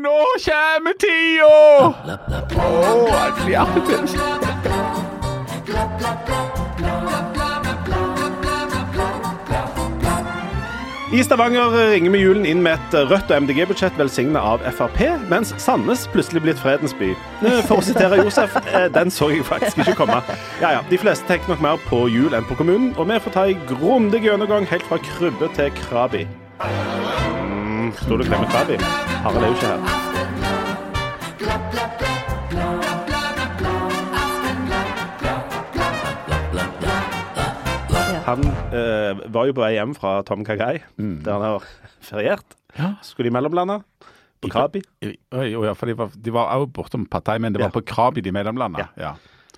nå kommer tida! Jeg blir alltid. I Stavanger ringer vi julen inn med et rødt og MDG-budsjett velsignet av FrP, mens Sandnes plutselig blitt fredens by. For å sitere Josef, den så jeg faktisk ikke komme. Ja, de fleste tenker nok mer på jul enn på kommunen, og vi får ta en grundig gjennomgang helt fra Krybbe til Krabi. Står du glemmer Krabi? Harald er jo ikke her. Han var jo på vei hjem fra Tom Kagai, der han har feriert. Ja. Skulle de mellomlande på Krabi? Ja, for de var også bortom Partei, men det var på Krabi de mellomlandet. Ja.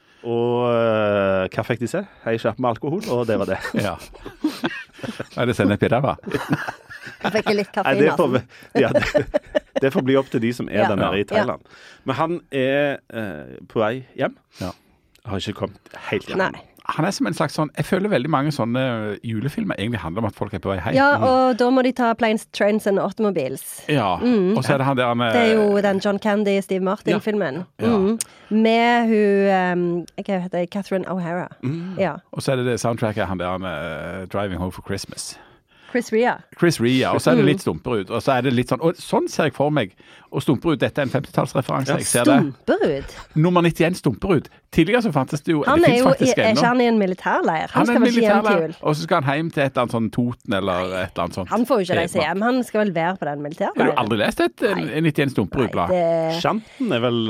Og hva fikk de se? Jeg kjøpte med alkohol, og det var det. Ja. Er det sennep i ræva? Jeg fikk litt kaffe i natten. Det får bli opp til de som er der nede i Thailand. Men han er på vei hjem. Ja. Har ikke kommet helt hjem. Nei. Han er som en slags sånn, jeg føler veldig mange sånne julefilmer egentlig handler om at folk er på vei hjem. Ja, og da må de ta Planes, Trains and Automobiles. Ja, og så er det han der med... Det er jo den John Candy, Steve Martin-filmen. Ja. Med hun, hva heter det, Catherine O'Hara. Ja. Og så er det soundtracket han der med Driving Home for Christmas. Chris Rea, og så er det litt Stumperud, og så er det litt sånn, og sånn ser jeg for meg, og Stumperud, dette er en 50-tallsreferanse, jeg ser det. Stumperud? Nummer 91 Stumperud. Tidligere så fantes det jo, han det er finnes faktisk ennå. Er ikke han i en militærleir? Han skal vel ikke hjem til jul? Og så skal han hjem til et eller annet sånn Toten eller et eller annet sånt. Han får jo ikke reise hjem, han skal vel være på den militærleiren. Har du aldri lest et 91 Stumperud-blad? Sjanten er vel...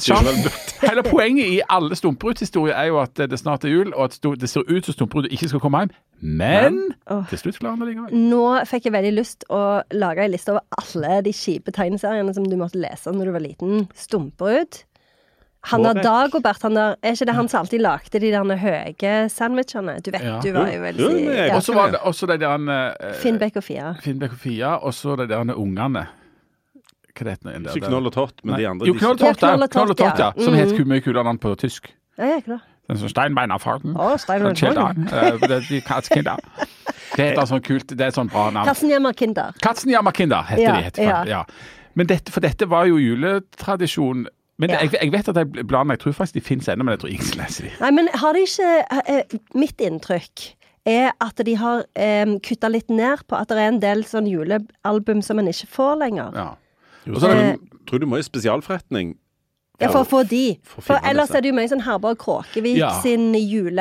Hele poenget i alle Stumperud-historier er jo at det snart er jul, og at det ser ut som Stumperud ikke skal komme hjem. Men til slutt klarer han det likevel. Nå fikk jeg veldig lyst å lage en liste over alle de kjipe tegneseriene som du måtte lese når du var liten. Stumperud. Han der Dagobert, er ikke det han som alltid lagde de der høye sandwichene? Du vet, du var jo veldig... Og så var det også de der... Finnbekk og Fia. Og så de der ungene. Hva det heter det? Ikke Knoll og Tott, men de andre... Jo, Knoll og Tott, ja. Som heter mye kulere navn på tysk. Ja, ikke det. Den som Steinbein av Falken. Steinbein av Falken. De Katzenkinder. Det heter sånn kult, det er sånn bra navn. Katzenjammerkinder heter de. Ja. Men dette var jo juletradisjon. Men jeg vet at de bladene, jeg tror faktisk de finnes ennå, men jeg tror ingen leser de. Nei, men har de ikke... Mitt inntrykk er at de har kuttet litt ned på at det er en del sånn julealbum som man ikke får lenger. Ja. Tror du må i spesialforretning for å få de. For ellers er det jo mye sånn Herborg Kråkevik sin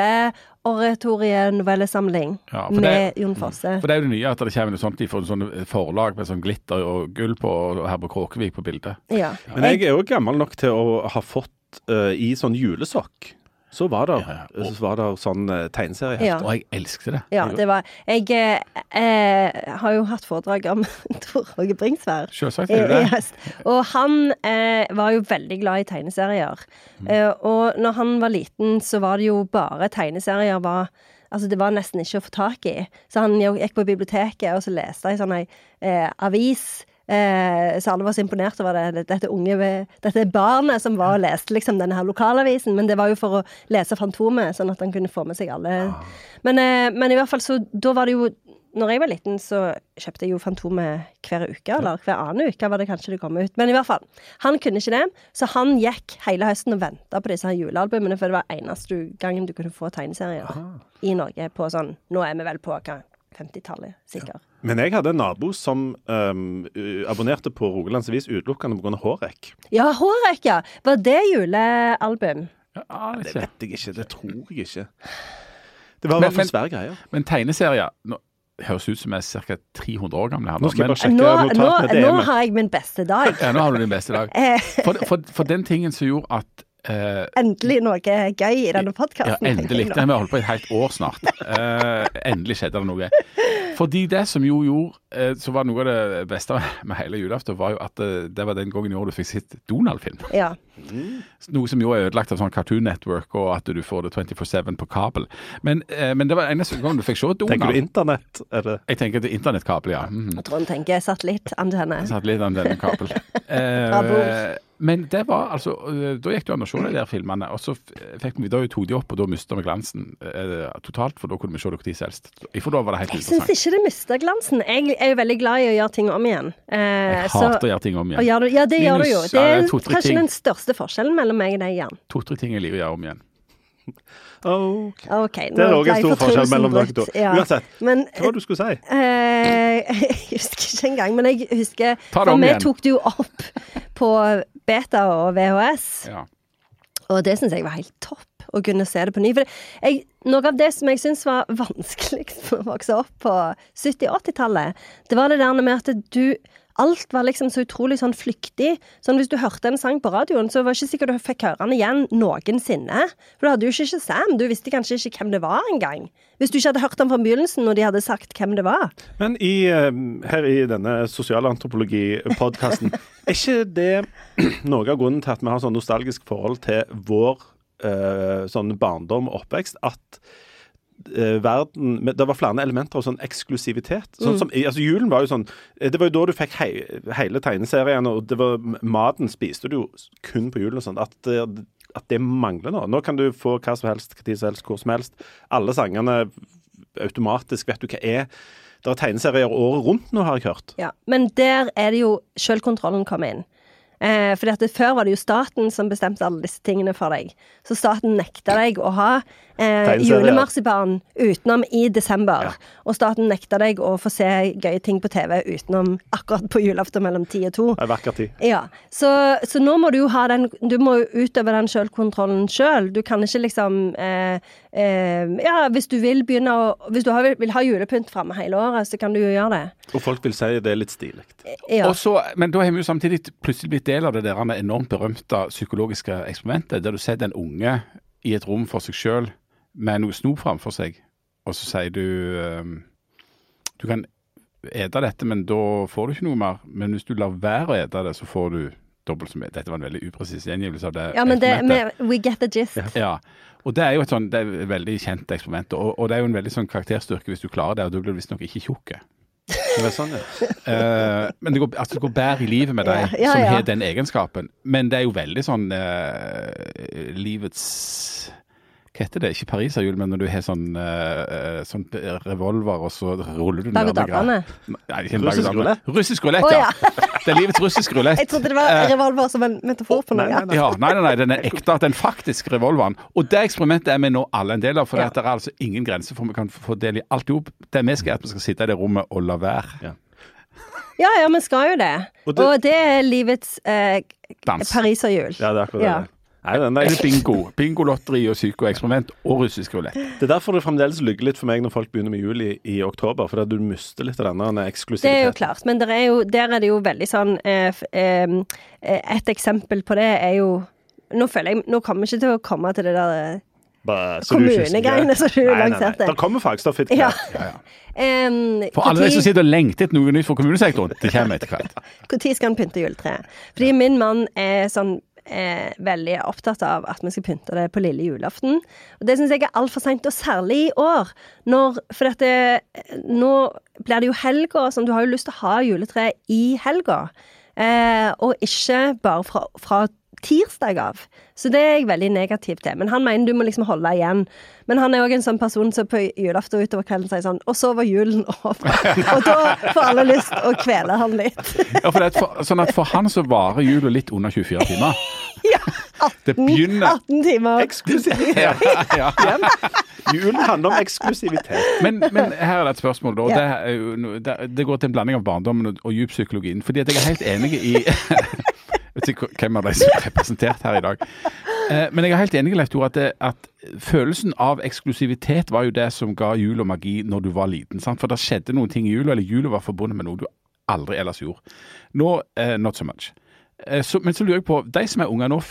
juleoratorie-novellesamling med Jon Fosse. For det er jo det nye at det kommer noe sånt, de får sånne forlag med sånn glitter og gull på Herborg Kråkevik på bildet. Ja. Men jeg er jo gammel nok til å ha fått i sånn julesokk. Så var det sånn tegneserie. Ja. Og jeg elsket det. Ja, det var... Jeg har jo hatt foredrag om Tor Åge Bringsvær. Selvsagt er det det. Og han var jo veldig glad i tegneserier. Og når han var liten, så var det jo bare tegneserier altså det var nesten ikke å få tak i. Så han gikk på biblioteket, og så leste jeg sånn avis, så alle var så imponert over dette barnet som var og leste liksom denne her lokalavisen, men det var jo for å lese Fantomet, sånn at han kunne få med seg alle. Men i hvert fall så, da var det jo, når jeg var liten, så kjøpte jeg jo Fantomet hver uke, eller hver annen uke var det kanskje det kom ut. Men i hvert fall, han kunne ikke det, så han gikk hele høsten og ventet på disse her julealbumene, for det var eneste gangen du kunne få tegneserier i Norge på sånn, nå er vi vel på 50-tallet, sikkert. Men jeg hadde en nabo som abonnerte på Rogalands Avis utelukkende på grunn av Hårek. Ja, Hårek, ja. Var det julealbum? Ja, det vet jeg ikke, det tror jeg ikke. Det var i hvert fall svære greier. Men tegneserier, høres ut som jeg er ca. 300 år gamle her. Nå skal jeg bare sjekke notatene. Nå har jeg min beste dag. Ja, nå har du din beste dag. For den tingen som gjorde at endelig noe gøy i denne podcasten. Ja, endelig. Det har vi holdt på et helt år snart. Endelig skjedde det noe. Fordi det som jo gjorde, så var noe av det beste med hele julaften, var jo at det var den gangen i år du fikk sitt Donald-film. Ja. Noe som jo er ødelagt av sånn Cartoon Network, og at du får det 24/7 på kabel. Men det var eneste gang du fikk se Donald. Tenker du internett? Jeg tenker det internettkabel, ja. Jeg tror han tenker satellittantenne. Satellittantenne-kabel. Men det var altså, da gikk det an å se de der filmene, og så fikk vi, da tok de opp, og da mistet vi glansen totalt, for da kunne vi se det hvor tid helst. For da var det helt Jeg interessant. synes ikke det mister glansen. Jeg er jo veldig glad i å gjøre ting om igjen. Jeg hater å gjøre ting om igjen. Ja, det gjør du jo. Det er to-tre kanskje ting. den største forskjellen mellom meg og deg, Jan. 2-3 ting jeg liker å gjøre om igjen. Ok, Det er også en stor forskjell mellom dere to. Ja. Uansett, Men, hva var det du skulle si? jeg husker ikke engang, men jeg husker Ta det om for vi igjen. tok det jo opp på beta og VHS, Ja. og det synes jeg var helt topp å kunne se det på ny. For noe av det som jeg synes var vanskeligst for å vokse opp på 70-80-tallet, det var det der med at alt var liksom så utrolig sånn flyktig. Sånn hvis du hørte en sang på radioen, så var det ikke sikkert du fikk høre den igjen noensinne. For du hadde jo ikke Sam. Du visste kanskje ikke hvem det var engang. Hvis du ikke hadde hørt den fra begynnelsen, når de hadde sagt hvem det var. Men her i denne sosialantropologi-podcasten, er ikke det noe av grunnen til at vi har sånn nostalgisk forhold til vår sånn barndom og oppvekst, at verden, det var flere elementer av sånn eksklusivitet. Sånn som, altså julen var jo sånn, det var jo da du fikk hele tegneserien, og det var, maten spiste du jo kun på julen og sånn, at det mangler nå. Nå kan du få hva som helst, hva tid som helst, hvor som helst. Alle sangene automatisk, vet du hva er. Det er tegneserier året rundt nå, har jeg hørt. Ja, men der er det jo selvkontrollen kom inn. Fordi at før var det jo staten som bestemte alle disse tingene for deg. Så staten nekta deg å ha julemarsipan utenom i desember. Ja. Og staten nekta deg å få se gøye ting på TV utenom akkurat på julaften mellom 10 og 2. Det er vakker tid. Ja, så nå må du jo ha du må jo utøve den selvkontrollen selv. Du kan ikke liksom hvis du vil begynne hvis du vil ha julepynt fremme hele året, så kan du jo gjøre det. Og folk vil si det er litt stilig. Ja. Men da har vi jo samtidig plutselig blitt del av det der enormt berømte psykologiske eksperimentet, der du setter en unge i et rom for seg selv med noe snop framfor seg, og så sier du kan ete dette, men da får du ikke noe mer. Men hvis du lar være å ete det, så får du dobbelt så mye. Dette var en veldig upresis gjengivelse av det. Ja, men we get the gist. Ja, og det er jo det er et veldig kjent eksperiment, og det er jo en veldig sånn karakterstyrke hvis du klarer det, og da blir du visst nok ikke tjukke. Det er sånn, ja. Men det går bedre i livet med deg som har den egenskapen. Men det er jo veldig sånn livets... Hva heter det? Ikke pariserhjul, men når du har sånn revolver, og så ruller du ned med greier. Russisk rulett? Russisk rulett, ja. Det er livets russisk rulett. Jeg trodde det var revolver som en metafor på noe. Nei, den er ekte, den faktiske revolveren. Og det eksperimentet er vi nå alle en del av, for det er altså ingen grenser for vi kan få del i alt ihop. Det vi skal, at vi skal sitte i det rommet og la være. Ja, vi skal jo det. Og det er livets pariserhjul. Ja, det er akkurat det. Nei, det er bingo-lotteri og psykoeksperiment og russisk rulett. Det er derfor det fremdeles lygger litt for meg når folk begynner med jul i oktober, for du mister litt av denne eksklusiviteten. Det er jo klart, men der er det jo veldig sånn et eksempel på det er jo nå kommer vi ikke til å komme til det der kommunegreiene som du lanserte. Det kommer fagstoff etter hvert. For alle de som sitter og lengter etter noe nytt for kommunesektoren, det kommer etter hvert. Hvor tid skal en pynte juletreet? Fordi min mann er sånn veldig opptatt av at vi skal pynte det på lille julaften. Og det synes jeg er alt for sent, og særlig i år. For nå blir det jo helga, sånn, du har jo lyst til å ha juletre i helga. Og ikke bare fra tirsdag av. Så det er jeg veldig negativ til. Men han mener du må liksom holde igjen. Men han er også en sånn person som på julaften utover kvelden sier sånn, og så var julen over. Og da får alle lyst å kvele han litt. Ja, sånn at for han så varer julen litt under 24 timer. Ja, 18 timer. Eksklusivitet. Ja. Julen handler om eksklusivitet. Men her er det et spørsmål da. Det går til en blanding av barndommen og djuppsykologien. Fordi at jeg er helt enig i... Jeg vet ikke hvem av de som er representert her i dag. Men jeg er helt enig, Leif Tore, at følelsen av eksklusivitet var jo det som ga jul og magi når du var liten. Sant? For det skjedde noen ting i jula, eller jula var forbundet med noe du aldri ellers gjorde. Nå, not so much. Men så lurer jeg på, de som er unge nå,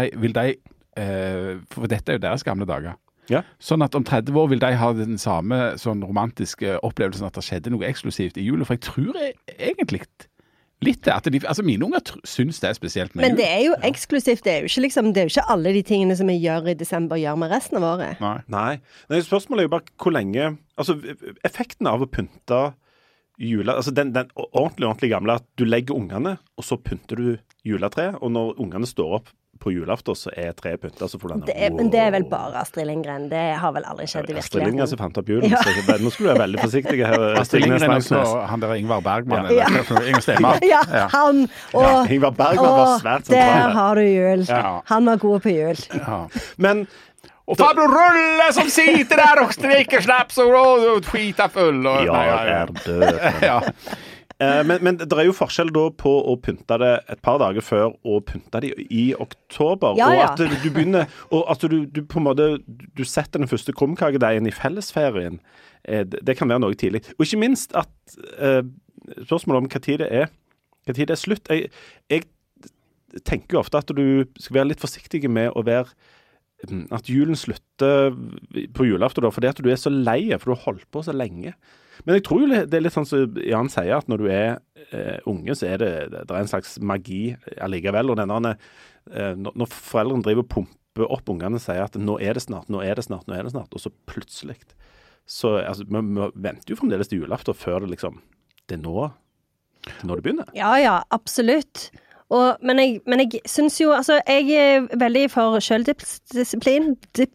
for dette er jo deres gamle dager. Ja. Sånn at om 30 år vil de ha den samme sånn romantiske opplevelsen at det skjedde noe eksklusivt i jula. For jeg tror egentlig litt det, altså mine unger synes det er spesielt med jul. Men det er jo eksklusivt, det er jo ikke alle de tingene som vi gjør i desember gjør med resten av året. Nei. Spørsmålet er jo bare hvor lenge, altså effekten av å pynte altså den ordentlig gamle, at du legger ungene, og så pynter du juletreet, og når ungene står opp på julaften, så treet pyntet, så får du denne... Men det vel bare Astrid Lindgren. Det har vel aldri skjedd i virkeligheten. Astrid Lindgren som fant opp julen, så nå skulle du være veldig forsiktig her. Astrid Lindgren også, han der Ingvar Bergman, Inger Stenmark. Ja, han, og Ingvar Bergman var svært sentral. Der har du jul. Han var god på jul. Men... Og farbror Rulle som sitter der og strikker snaps og skiter full. Ja, død. Men det jo forskjell da på å pynte det et par dager før og pynte det i oktober. Og at du begynner, og at du på en måte, du setter den første krumkakedeigen i fellesferien. Det kan være noe tidlig. Og ikke minst at spørsmålet om hva tid det slutt. Jeg tenker jo ofte at du skal være litt forsiktig med å være at julen slutter på julaften da, fordi at du så lei, for du har holdt på så lenge. Men jeg tror jo det litt sånn som Jan sier, at når du unge, så det en slags magi allikevel, og når foreldrene driver og pumper opp ungene og sier at nå det snart, og så plutselig, så altså, vi venter jo fremdeles til julaften før det liksom, det nå det begynner. Ja, absolutt. Men jeg synes jo, altså, jeg veldig for selvdisiplin.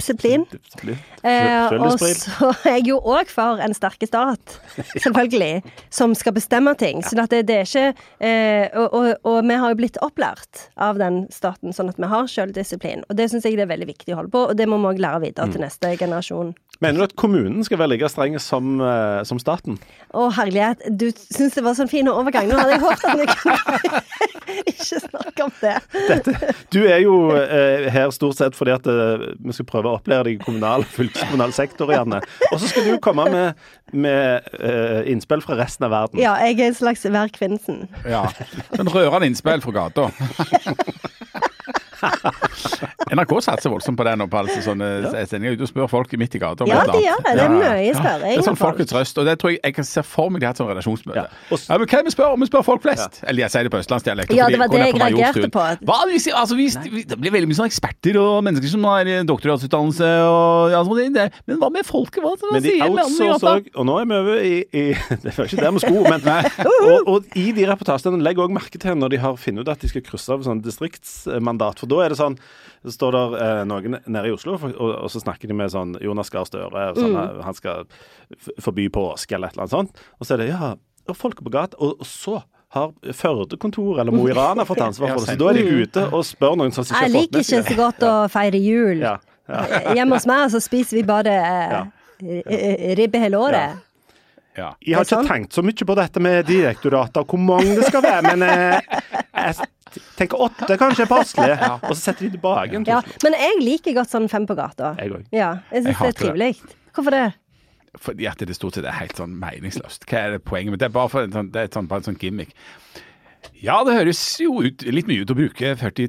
Og så jeg jo også for en sterke stat, selvfølgelig, som skal bestemme ting. Så at det ikke, og vi har jo blitt opplært av den staten, sånn at vi har selvdisiplin. Og det synes jeg det veldig viktig å holde på, og det må vi også lære videre til neste generasjon. Mener du at kommunen skal være like strenge som staten? Herlighet, du synes det var sånn fin overgang. Nå hadde jeg håpet at vi kunne ikke snakke om det. Du jo her stort sett fordi at vi skal prøve å opplære deg i fylkeskommunal sektor, Janne. Og så skal du komme med innspill fra resten av verden. Ja, jeg en slags værkvinnsen. Ja, en rørende innspill fra gata. NRK satser voldsomt på det nå, på altså sånne sendinger. Du spør folk midt i gata. Ja, de gjør det. Det mye spørring. Det sånn folkets røst, og det tror jeg kan se for meg det her som redaksjonsmøte. Men hva vi spør? Vi spør folk flest. Eller jeg sier det på østlandsdialekt. Ja, det var det jeg reagerte på. Det blir veldig mye sånne eksperter og mennesker som har doktorgradsutdannelse men hva med folket? Men de outsourcer, og nå vi over i det var ikke der vi sko, men og i de reportasjene legger også merke til når de har funnet ut at de skal krysse av sånn distriktsmandat, for da det sånn, så står der noen nede i Oslo, og så snakker de med sånn Jonas Gahr Støre, han skal forby påske eller et eller annet sånt, og så det, folk på gata, og så har Førde-kontor eller Mo i Rana fått ansvar for det, så da de ute og spør noen som ikke har fått med seg. Jeg liker ikke så godt å feire jul. Hjemme hos meg så spiser vi bare ribbe hele året. Jeg har ikke tenkt så mye på dette med direktorater, hvor mange det skal være, men jeg tenker 8 kanskje passelig, og så setter de tilbake. Men jeg liker godt sånn 5 på gata. Jeg også. Ja, jeg synes det trivelig. Hvorfor det? Fordi at det stort sett helt sånn meningsløst. Hva det poenget? Men det bare for bare en sånn gimmick. Ja, det høres jo litt mye ut å bruke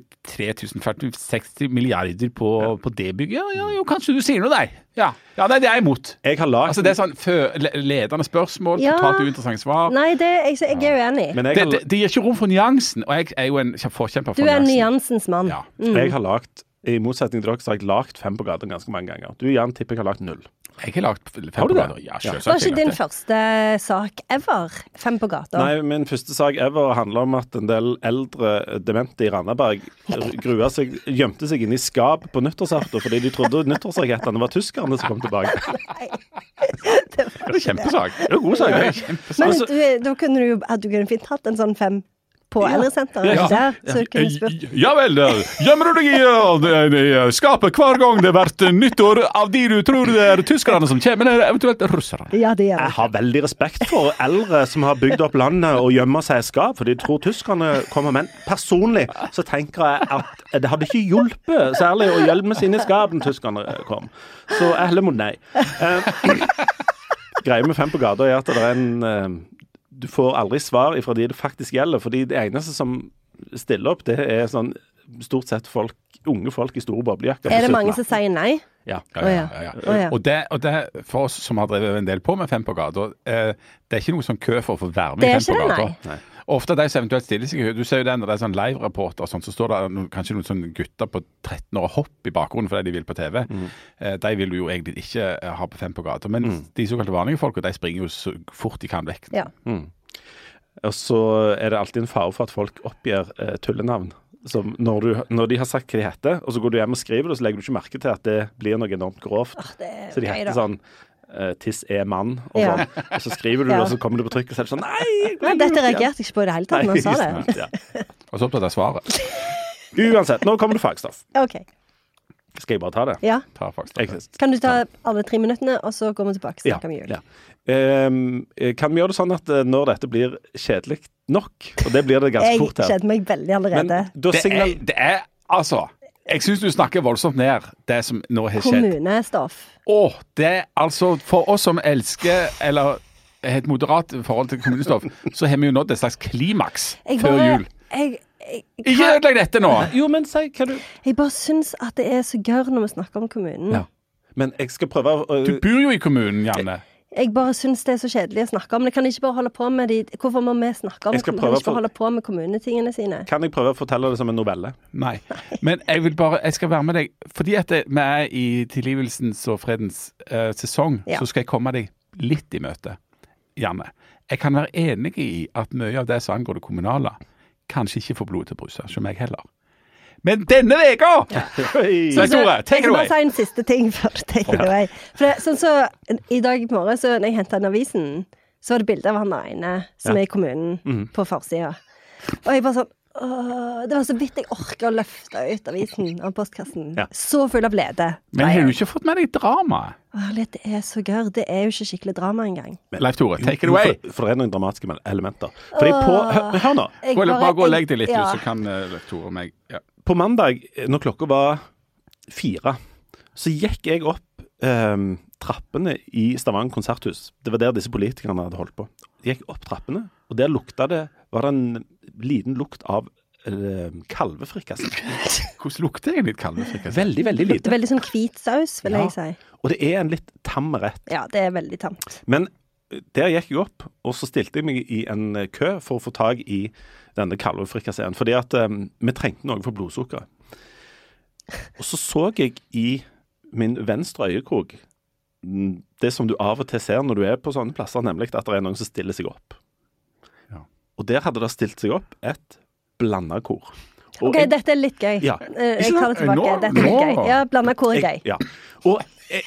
43 milliarder på det bygget. Ja, kanskje du sier noe der. Ja, det jeg imot. Jeg har lagt... Altså, det sånn ledende spørsmål, totalt uinteressant svar. Nei, jeg uenig. Det gir ikke rom for nyansen, og jeg jo en forkjemper for nyansen. Du nyansens mann. Ja. Jeg har lagt, i motsetning til dere, så har jeg lagt 5 på gata ganske mange ganger. Du, Jan, tipper jeg har lagt 0. Jeg har lagt 5 på gata. Ja, selvsagt. Det var ikke din første sak ever, 5 på gata? Nei, min første sak ever handler om at en del eldre demente i Randaberg gjemte seg inn i skap på nyttårsaften, fordi de trodde nyttårsrakettene var tyskerne som kom tilbake. Nei, det var kjempesak. Det var god sak. Men da kunne du fint hatt en sånn 5 på eldresenteret der, så du kunne spurt. Ja vel, gjemmer du deg i skapet hver gang det har vært nyttår av de du tror det tyskerne som kommer, eller eventuelt russerne? Ja, det gjør det. Jeg har veldig respekt for eldre som har bygd opp landet og gjemmer seg i skap, for de tror tyskerne kommer, men personlig så tenker jeg at det hadde ikke hjulpet særlig å gjemme seg inn i skap når tyskerne kom. Så jeg heller mot nei. Greia med 5 på gata at det en... Du får aldri svar ifra de det faktisk gjelder, fordi det eneste som stiller opp, det sånn stort sett unge folk i store boblejakker. Det mange som sier nei? Ja. Og det for oss som har drevet en del på med 5 på gata, det ikke noe sånn kø for å få være med i 5 på gata. Ofte de som eventuelt stiller seg, du ser jo det når det er sånn live-rapporter og sånn, så står det kanskje noen sånne gutter på 13 år og hopp i bakgrunnen fordi de vil på TV. De vil du jo egentlig ikke ha på 5 på gata, men de såkalte vanlige folk, de springer jo så fort de kan vekk. Ja. Og så er det alltid en fare for at folk oppgir tullenavn. Så når de har sagt hva de heter, og så går du hjem og skriver det, så legger du ikke merke til at det blir noe enormt grovt. Så de heter sånn Tiss mann, og sånn. Og så skriver du det, og så kommer du på trykk, og så er det sånn Nei, dette reagerte ikke på i det hele tatt når han sa det. Ja. Og så opptatt av svaret. Uansett, nå kommer det fagstoff. Ok. Skal jeg bare ta det? Ja. Ta faktisk. Kan du ta alle 3 minuttene, og så går vi tilbake og snakker om jul? Ja. Kan vi gjøre det sånn at når dette blir kjedelig nok, og det blir det ganske fort her. Jeg kjeder meg veldig allerede. Det er altså, jeg synes du snakker voldsomt ned det som nå har skjedd. Kommunestoff. Det er altså, for oss som elsker, eller har et moderat forhold til kommunestoff, så har vi jo nådd et slags klimaks før jul. Ikke ødelegg dette nå! Jo, men si hva du... Jeg bare synes at det er så gørr når vi snakker om kommunen. Ja. Men jeg skal prøve å... Du bor jo i kommunen, Janne. Jeg bare synes det er så kjedelig å snakke om. Det kan ikke bare holde på med hvorfor må vi snakke om holde på med kommunetingene sine? Kan jeg prøve å fortelle det som en novelle? Nei. Men jeg skal være med deg, fordi at vi er i tilgivelsens og fredens sesong, så skal jeg komme deg litt i møte, Janne. Jeg kan være enig i at mye av det som angår det kommunale, kanskje ikke får blod til å bruse, som jeg heller. Men denne veka! Svein Tore, take it away! Jeg skal bare si en siste ting før take it away. For sånn så, i dag i morgen, så når jeg hentet inn avisen, så var det bilder av han der ene som er i kommunen på forsida. Og jeg bare sånn, det var så vidt jeg orket å løfte ut avisen av postkassen. Så full av lede. Men har du ikke fått med deg drama? Det er så gørr. Det er jo ikke skikkelig drama engang. Leif Tore, take it away! For det er noen dramatiske elementer. Fordi hør nå! Bare gå og legg deg litt, så kan Leif Tore og meg... På mandag, når klokka var 4, så gikk jeg opp trappene i Stavanger konserthus. Det var der disse politikerne hadde holdt på. Jeg gikk opp trappene, og der var det en liten lukt av kalvefrikasse. Hvordan lukter egentlig kalvefrikasse? Veldig, veldig lite. Det er veldig sånn hvit saus, vil jeg si. Og det er en litt tam rett. Ja, det er veldig tamt. Men der gikk jeg opp, og så stilte jeg meg i en kø for å få tag i denne kalvefrikasseen, fordi at vi trengte noe for blodsukkeret. Og så jeg i min venstre øyekrok det som du av og til ser når du er på sånne plasser, nemlig at det er noen som stiller seg opp. Ja. Og der hadde det stilt seg opp et blandet kor. Og dette er litt gøy. Ja. Jeg tar det tilbake. Dette er litt gøy. Ja, blandet kor er gøy. Ja. Og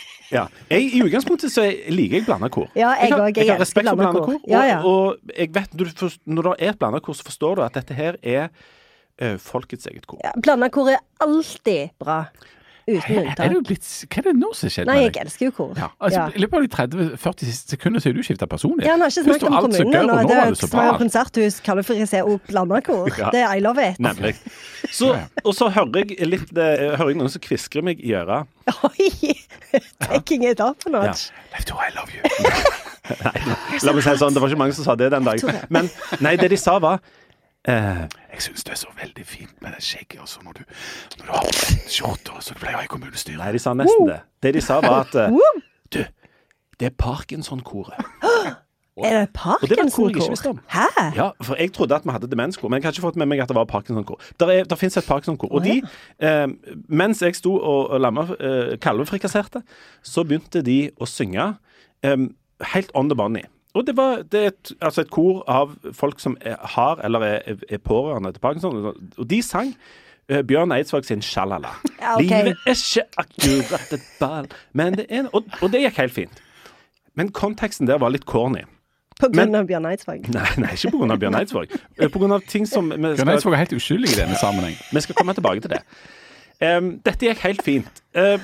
i utgangspunktet så liker jeg blandet kor. Ja, jeg har respekt for blandet kor. Ja. Og jeg vet, når det er et blandet kor, så forstår du at dette her er folkets eget kor. Ja, blandet kor er alltid bra. Uten unntak. Hva er det nå som skjer med deg? Nei, jeg elsker jo kor. Ja. Altså, I løpet av de 30-40 sekunder så har du skiftet personlighet. Ja, han har ikke snakket om kommunen nå. Det er jo konserthus, kalvefrikassé og blandet kor. Ja. Det er I love it. Nemlig. Og så hører jeg noen som kviskrer meg i øret. Oi! Taking it up a notch. Leif Tore, I love you. Nei, la meg si sånn, det var ikke mange som sa det den dagen. Men nei, det de sa var jeg synes det er så veldig fint med det skjegget også når du har skjorter og så du pleier i kommunestyret. Nei, de sa nesten det. Det de sa var at du, det er Parkinson-koret. Er det Parkinson-kor? Og det var et kor jeg ikke visste om. Hæ? Ja, for jeg trodde at vi hadde demenskor, men jeg har ikke fått med meg at det var Parkinson-kor. Der finnes et Parkinson-kor. Og de, mens jeg sto og kalvefrikasserte, så begynte de å synge helt on the money. Og det er et kor av folk som har eller er pårørende til Parkinson, og de sang Bjørn Eidsvåg sin Shalala. Ja, okay. Livet er ikke akkurat et ball, men det er og det gikk helt fint. Men konteksten der var litt corny. På grunn av Bjørn Eidsvåg? Nei, ikke på grunn av Bjørn Eidsvåg. På grunn av ting som... Bjørn Eidsvåg er helt uskyldig i denne sammenheng. Vi skal komme tilbake til det. Dette gikk helt fint.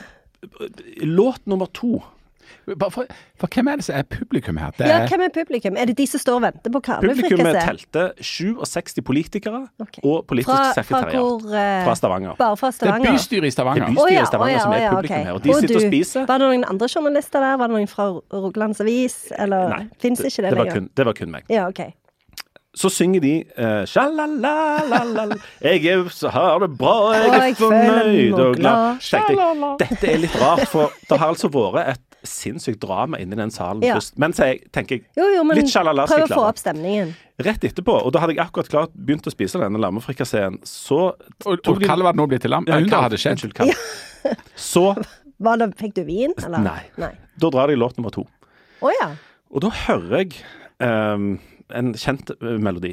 Låt nummer 2. For hvem er det som er publikum her? Hvem er publikum? Er det de som står og venter på kalvefrikassé? Publikummet telte 67 politikere og politisk sekretariat fra Stavanger. Bare fra Stavanger? Det er bystyret i Stavanger. Det er bystyret i Stavanger som er publikum her. Og de sitter og spiser. Var det noen andre journalister der? Var det noen fra Rogalands Avis? Eller nei, finnes ikke det lenger? Det var kun meg. Ja, ok. Så synger de Shalalalalala. Jeg har det bra, jeg er fornøyd og glad. Dette er litt rart, for det har altså vært et sinnssykt drama inni den salen først. Men så tenker jeg, men litt sjalala skal jeg klare. Prøv å få opp stemningen. Rett etterpå, og da hadde jeg akkurat begynt å spise denne lammefrikasseen, så... Og Kalle var det nå blitt til lam? Ja, det hadde skjedd. Unnskyld, Kalle. Så... Fikk du vin, eller? Nei. Da drar jeg låt nummer 2. Ja. Og da hører jeg en kjent melodi.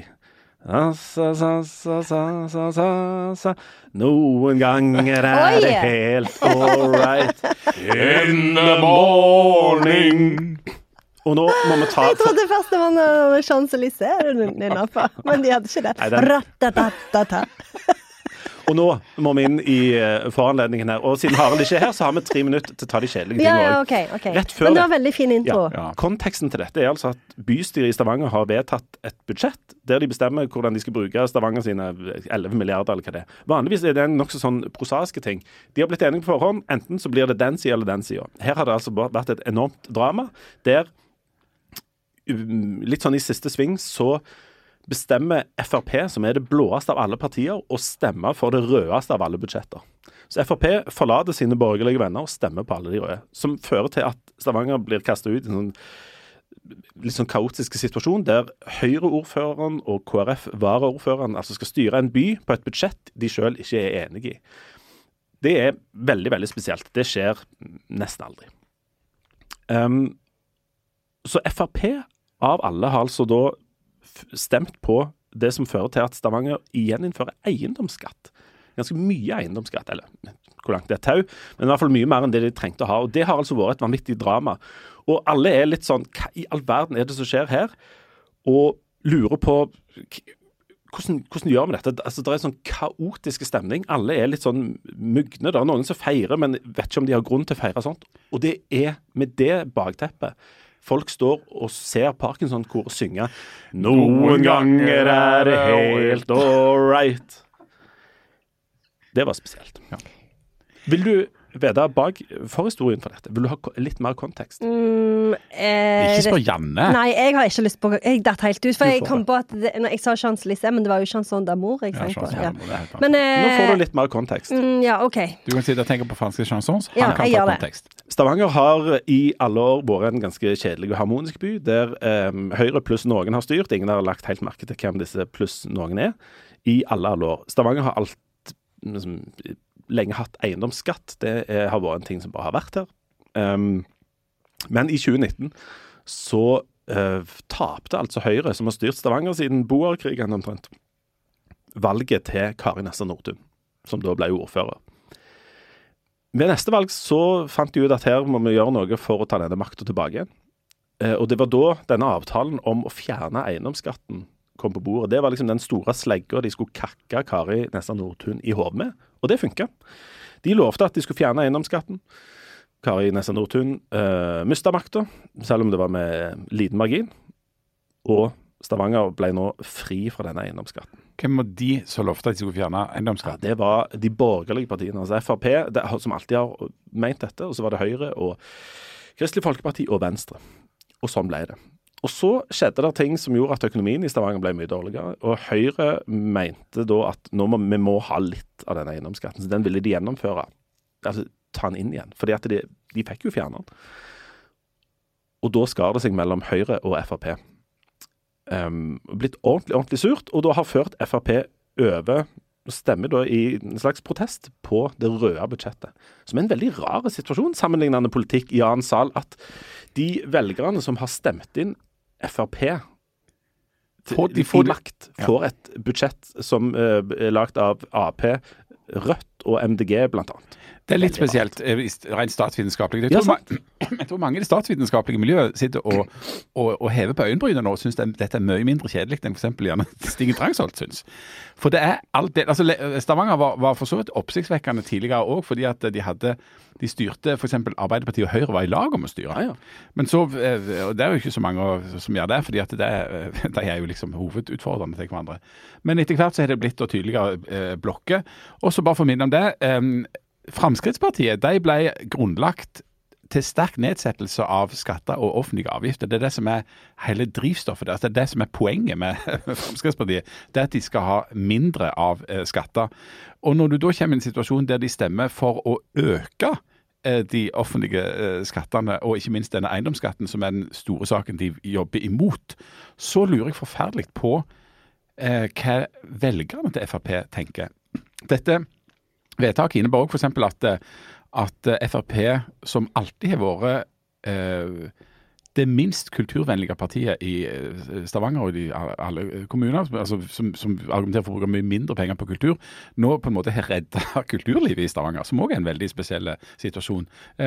Noen ganger det helt all right. In the morning. Og nå må vi ta... Jeg trodde først det var noe Champs-Élysées men de hadde ikke det. Ratatatata. Og nå må vi inn i foranledningen her. Og siden Harald ikke er her, så har vi 3 minutter til å ta de kjedelige tingene. Ja, ok. Men det var veldig fin intro. Ja. Konteksten til dette er altså at bystyret i Stavanger har vedtatt et budsjett der de bestemmer hvordan de skal bruke Stavanger sine 11 milliarder eller hva det er. Vanligvis er det en nok så sånn prosaiske ting. De har blitt enige på forhånd, enten så blir det den siden eller den siden. Her har det altså vært et enormt drama, der litt sånn i siste sving så bestemmer FrP, som er det blåeste av alle partier, å stemme for det rødeste av alle budsjetter. Så FrP forlater sine borgerlige venner og stemmer på alle de røde, som fører til at Stavanger blir kastet ut i en litt sånn kaotisk situasjon, der Høyre-ordføreren og KrF-varaordføreren altså skal styre en by på et budsjett de selv ikke er enige i. Det er veldig, veldig spesielt. Det skjer nesten aldri. Så FrP av alle har altså da stemt på det som fører til at Stavanger igjen innfører eiendomsskatt. Ganske mye eiendomsskatt, eller hvor langt det er tau, men i hvert fall mye mer enn det de trengte å ha. Og det har altså vært et vanvittig drama. Og alle er litt sånn, hva i all verden er det som skjer her? Og lurer på, hvordan gjør vi dette? Altså, det er en sånn kaotisk stemning. Alle er litt sånn mugne. Det er noen som feirer, men vet ikke om de har grunn til å feire sånt. Og det er med det bakteppet. Folk står og ser Parkinson-kor synge «Noen ganger er det helt all right». Det var spesielt. Ja. Vil du vite bak forhistorien for dette? Vil du ha litt mer kontekst? Ikke spør Janne. Nei, jeg har ikke lyst på... Jeg datt helt ut, for jeg kom på at jeg sa Champs-Élysées, men det var jo Chanson d'Amour jeg tenkte på. Men, nå får du litt mer kontekst. Ja, ok. Du kan si at jeg tenker på franske chansons. Han kan ta kontekst. Stavanger har i alle år vært en ganske kjedelig og harmonisk by, der Høyre pluss noen har styrt. Ingen har lagt helt merke til hvem disse pluss noen er. I alle år. Stavanger har lenge hatt eiendomsskatt. Det har vært en ting som bare har vært her. Men i 2019 så tapte altså Høyre, som har styrt Stavanger siden boerkrigen omtrent, valget til Kari Nessa Nordtun, som da ble ordfører. Ved neste valg så fant de ut at her må vi gjøre noe for å ta denne makten tilbake igjen. Og det var da denne avtalen om å fjerne eiendomsskatten kom på bordet. Det var liksom den store slegga de skulle kakke Kari Nessa Nordtun i hodet med, og det funket. De lovte at de skulle fjerne eiendomsskatten. Kari Nessa Nordtun mistet makten, selv om det var med liten margin, og Stavanger ble nå fri fra denne eiendomsskatten. Hvem var de som lovte at de skulle fjerne eiendomsskatten? Ja, det var de borgerlige partiene, altså FrP, som alltid har ment dette, og så var det Høyre og Kristelig Folkeparti og Venstre. Og sånn ble det. Og så skjedde det ting som gjorde at økonomien i Stavanger ble mye dårligere, og Høyre mente da at vi må ha litt av denne eiendomsskatten, så den ville de gjennomføre, altså ta den inn igjen, fordi at de fikk jo fjerne den. Og da skar det seg mellom Høyre og FrP. Blitt ordentlig surt, og da har ført FrP over og stemmer da i en slags protest på det røde budsjettet. Som er en veldig rar situasjon, sammenlignende politikk i annen sal, at de velgerne som har stemt inn FrP i makt, får et budsjett som er lagt av AP, Rødt og MDG blant annet. Det er litt spesielt, rent statsvitenskapelig. Jeg tror mange i det statsvitenskapelige miljøet sitter og hever på øyenbrynene nå og synes dette er mye mindre kjedelig enn for eksempel gjerne Stigen Drangsholt synes. For det er alt det, altså Stavanger var for så vidt oppsiktsvekkende tidligere også, fordi at de styrte, for eksempel Arbeiderpartiet og Høyre var i lag om å styre. Ja. Men så, og det er jo ikke så mange som gjør det, fordi at de er jo liksom hovedutfordrende til hverandre. Men etter hvert så er det blitt tydeligere blokker. Og så bare for å minne om det, Fremskrittspartiet, de ble grunnlagt til sterk nedsettelse av skatter og offentlige avgifter. Det er det som er hele drivstoffet der. Det er det som er poenget med Fremskrittspartiet. Det er at de skal ha mindre av skatter. Og når du da kommer i en situasjon der de stemmer for å øke de offentlige skattene, og ikke minst denne eiendomsskatten, som er den store saken de jobber imot, så lurer jeg forferdelig på hva velgerne til FrP tenker. Dette vedtaket innebærer også for eksempel at FrP, som alltid har vært det minst kulturvennlige partiet i Stavanger og i alle kommuner, altså, som argumenterer for å bruke mye mindre penger på kultur, nå på en måte har reddet kulturlivet i Stavanger, som også er en veldig spesiell situasjon.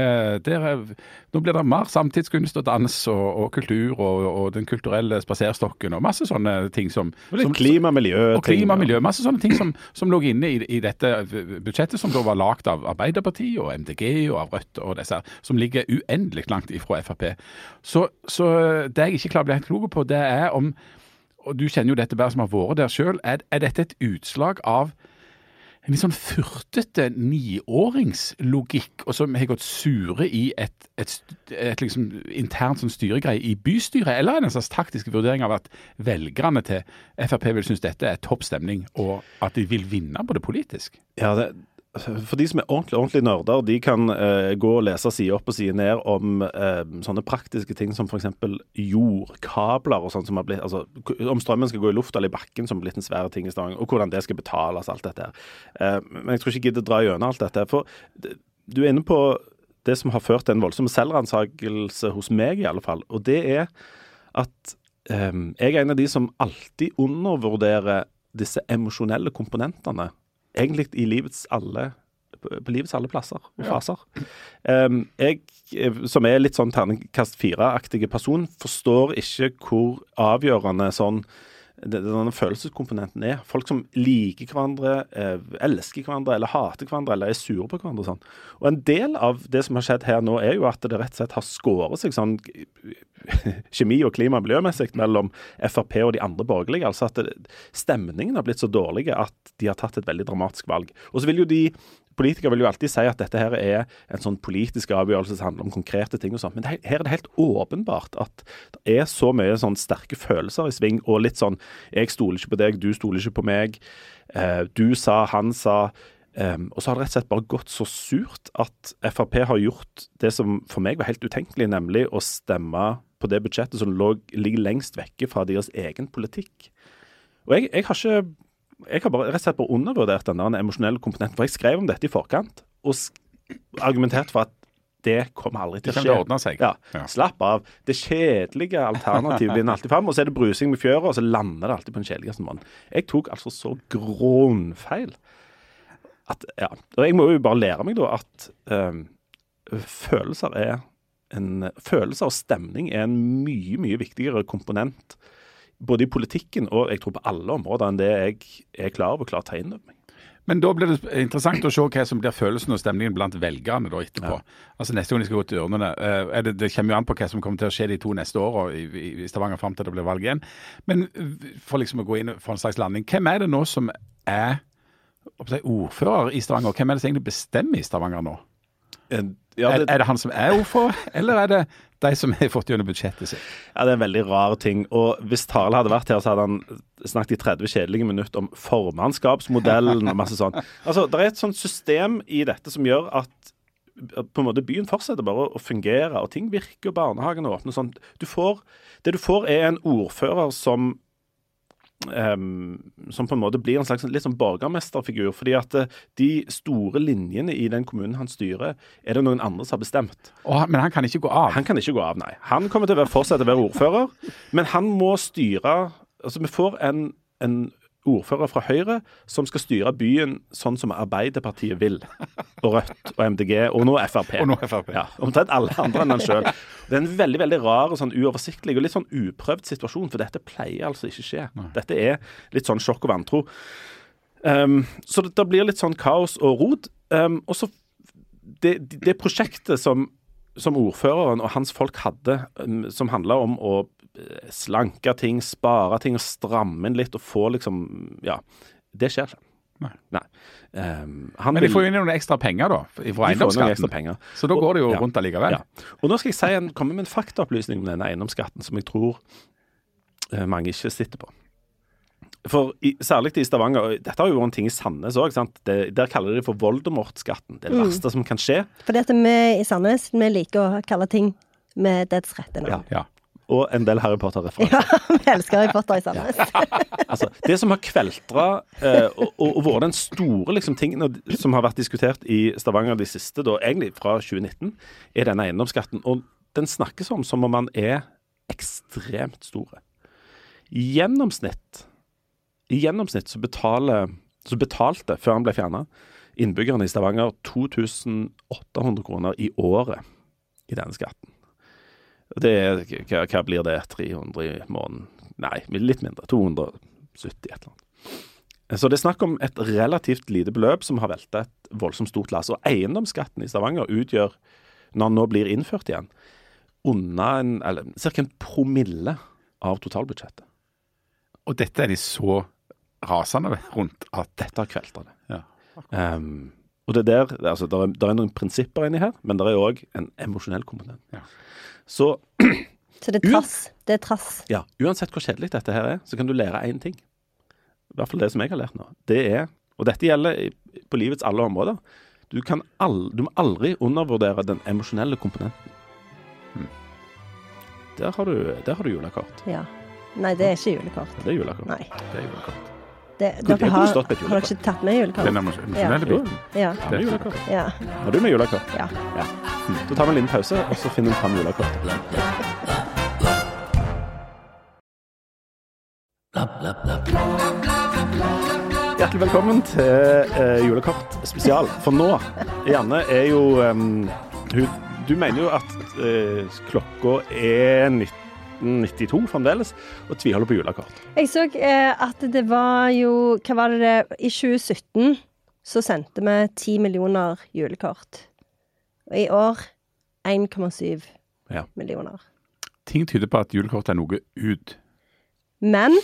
Nå blir det mer samtidskunst og dans og kultur og den kulturelle spaserstokken og masse sånne ting som Klima-miljø. Masse sånne ting som lå inne i dette budsjettet, som da var lagt av Arbeiderpartiet og MDG og av Rødt og disse, som ligger uendelig langt ifra FrP. Så det jeg ikke klarer å bli helt klok på, det er om, og du kjenner jo dette bare som har vært der selv, er dette et utslag av en litt sånn furtete 9-åringslogikk, og som har gått sure i et liksom internt sånn styregreie i bystyret, eller er det en slags taktisk vurdering av at velgerne til FrP vil synes dette er topp stemning, og at de vil vinne på det politisk? Ja, for de som er ordentlig nerder, de kan gå og lese side opp og side ned om sånne praktiske ting som for eksempel jordkabler og sånt som har blitt, altså om strømmen skal gå i luft eller i bakken som har blitt en svære ting i Stavanger, og hvordan det skal betales, alt dette her. Men jeg tror ikke jeg gidder dra gjennom alt dette, for du er inne på det som har ført til en voldsom selvransakelse hos meg i alle fall, og det er at jeg er en av de som alltid undervurderer disse emosjonelle komponentene egentlig på livets alle plasser og faser. Jeg, som er litt sånn terningkast 4-aktige person, forstår ikke hvor avgjørende denne følelseskomponenten er. Folk som liker hverandre, elsker hverandre, eller hater hverandre, eller er sure på hverandre og sånn. Og en del av det som har skjedd her nå er jo at det rett og slett har skåret seg sånn kjemi- og klima- og miljømessig mellom FrP og de andre borgerlige. Altså at stemningen har blitt så dårlige at de har tatt et veldig dramatisk valg. Og så vil jo politikere vil jo alltid si at dette her er en sånn politisk avgjørelse som handler om konkrete ting og sånt, men her er det helt åpenbart at det er så mye sånn sterke følelser i sving, og litt sånn, jeg stoler ikke på deg, du stoler ikke på meg, du sa, han sa, og så har det rett og slett bare gått så surt at FrP har gjort det som for meg var helt utenkelig, nemlig å stemme på det budsjettet som ligger lengst vekke fra deres egen politikk. Og jeg har bare rett og slett undervurdert den emosjonelle komponenten, for jeg skrev om dette i forkant, og argumenterte for at det kommer aldri til å skje. Det kan ordne seg. Ja, slapp av. Det kjedelige alternativet blir alltid frem, og så er det brusing med fjøret, og så lander det alltid på den kjedeligste måten. Jeg tok altså så grånfeil. Og jeg må jo bare lære meg da at følelser og stemning er en mye, mye viktigere komponent både i politikken og jeg tror på alle områder enn det jeg er klar over å ta inn over meg. Men da blir det interessant å se hva som blir følelsen og stemningen blant velgerne da etterpå. Ja. Altså neste gang de skal gå til urnene. Det kommer jo an på hva som kommer til å skje de 2 neste årene i Stavanger frem til det blir valg igjen. Men for liksom å gå inn for en slags landing, hvem er det nå som er ordfører i Stavanger? Hvem er det som egentlig bestemmer i Stavanger nå? Er det han som er ordfører, eller er det de som har fått gjennom budsjettet sitt? Ja, det er en veldig rar ting. Og hvis Tarle hadde vært her, så hadde han snakket i 30 kjedelige minutter om formannskapsmodellen og masse sånn. Altså, det er et sånt system i dette som gjør at på en måte byen fortsetter bare å fungere, og ting virker, og barnehagen åpner sånn. Det du får er en ordfører som på en måte blir en slags litt sånn borgermesterfigur, fordi at de store linjene i den kommunen han styrer, er det noen andre som har bestemt. Men han kan ikke gå av? Han kan ikke gå av, nei. Han kommer til å fortsette å være ordfører, men han må styre, altså vi får en ordfører fra Høyre som skal styre byen sånn som Arbeiderpartiet vil, og Rødt og MDG, og nå FrP. Ja, omtrent alle andre enn han selv. Det er en veldig, veldig rar og sånn uoversiktlig og litt sånn uprøvd situasjon, for dette pleier altså ikke skje. Nei. Dette er litt sånn sjokk og vantro. Så det blir litt sånn kaos og rot. Og så det prosjektet som ordføreren og hans folk hadde, som handlet om å slanke ting, spare ting og stramme inn litt og få liksom, ja, det skjer ikke. Nei. Men de får jo inn noen ekstra penger da, fra eiendomsskatten. Så da går det jo rundt allikevel. Ja. Og nå skal jeg komme med en faktaopplysning om denne eiendomsskatten som jeg tror mange ikke sitter på. særlig i Stavanger, dette har jo vært en ting i Sandnes også, sant? Der kaller de det for Voldemort-skatten. Det er det verste som kan skje. For dette vi i Sandnes, vi liker å kalle ting med dets rette nå. Ja. Og en del Harry Potter-referanser. Ja, vi elsker Harry Potter i Sandnes. Altså, det som har kveltret og vært den store liksom, tingen som har vært diskutert i Stavanger de siste, da, egentlig fra 2019, er denne eiendomsskatten. Og den snakkes om som om man er ekstremt store. I gjennomsnitt så betalte, før han ble fjernet, innbyggerne i Stavanger 2.800 kroner i året i denne skatten. Det er, hva blir det? 300 i måneden? Nei, litt mindre. 270 et eller annet. Så det er snakk om et relativt lite beløp som har veltet et voldsomt stort lass. Og eiendomsskatten i Stavanger utgjør, når den nå blir innført igjen, cirka en promille av totalbudsjettet. Og dette er de så rasende rundt at dette har kveltet det. Ja. Og det altså, der er noen prinsipper inni her, men det er også en emosjonell komponent. Ja. Så det er trass. Ja, uansett hvor kjedelig dette her er, så kan du lære en ting. I hvert fall det som jeg har lært nå. Det er, og dette gjelder på livets alle områder, du må aldri undervurdere den emosjonelle komponenten. Der har du julekort. Ja. Nei, det er ikke julekort. Det er julekort. Nei. det er julekort. Har dere ikke tatt med julekort? Den emosjonelle biten. Ja. Det er julekort. Ja. Har du med julekort? Ja. Da tar vi en liten pause, og så finner vi fram julekort. Hjertelig velkommen til julekort spesial. For nå, Janne, er jo du mener jo at klokka er 1992 fremdeles, og tviholder på julekort. Jeg så at det var jo, hva var det, i 2017 så sendte vi 10 millioner julekort. Og i år 1,7 millioner. Ting tyder på at julekort er noe ut. Men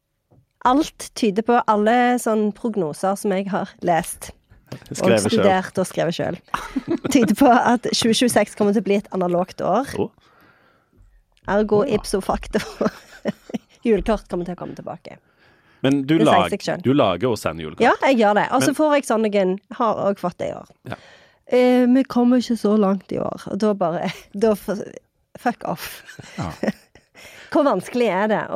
alt tyder på alle sånne prognoser som jeg har lest. Og studert og skrevet selv. Tyder på at 2026 kommer til å bli et analogt år. Ergo ipso facto. Julekort kommer til å komme tilbake. Men du lager og sender julekort? Ja, jeg gjør det. Og så får jeg sånn noen, har også fått det i år. Ja. Vi kommer ikke så langt i år. Og da fuck off. Ja. Hvor vanskelig er det?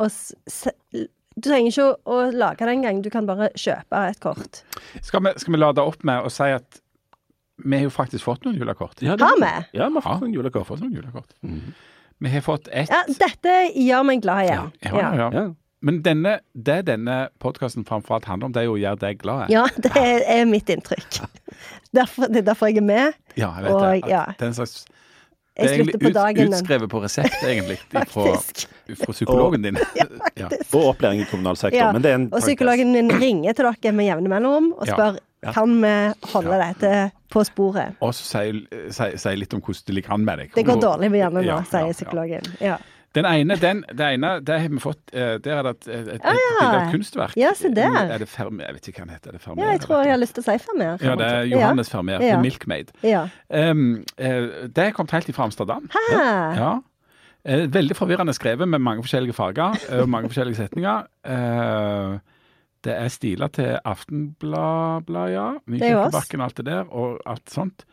Du trenger ikke å lage det en gang. Du kan bare kjøpe et kort. Skal vi lade opp med å si at vi har jo faktisk fått noen julekort? Ja, har vi? Ja, vi har fått noen julekort. Vi har fått ett. Ja, dette gjør meg glad igjen. Ja. Men denne podcasten framfor alt handler om, det er jo å gjøre deg glad. Ja, det er mitt inntrykk. Det er derfor jeg er med. Ja, jeg vet det. Det er en slags... Det er egentlig utskrevet på resept, egentlig, fra psykologen din. Ja, og opplæring i kommunal sektor. Men det er og psykologen min ringer til dere med jevne mellomrom og spør, kan vi holde dette på sporet? Og så sier litt om hvordan det ligger an med deg. Det går dårlig med hjernen nå, sier psykologen. Ja. Det ene, det har vi fått, der er det et bilde av et kunstverk. Ja, se der. Er det Vermeer? Jeg vet ikke hva han heter. Er det Vermeer? Ja, jeg tror jeg har lyst til å si Vermeer. Ja, det er Johannes Vermeer, The Milkmaid. Ja. Det er kommet helt fra Amsterdam. Hæ? Ja. Veldig forvirrende skrevet med mange forskjellige farger og mange forskjellige setninger. Det er stiler til Aftenblad, ja. Nykirkebakken og alt det der, og alt sånt.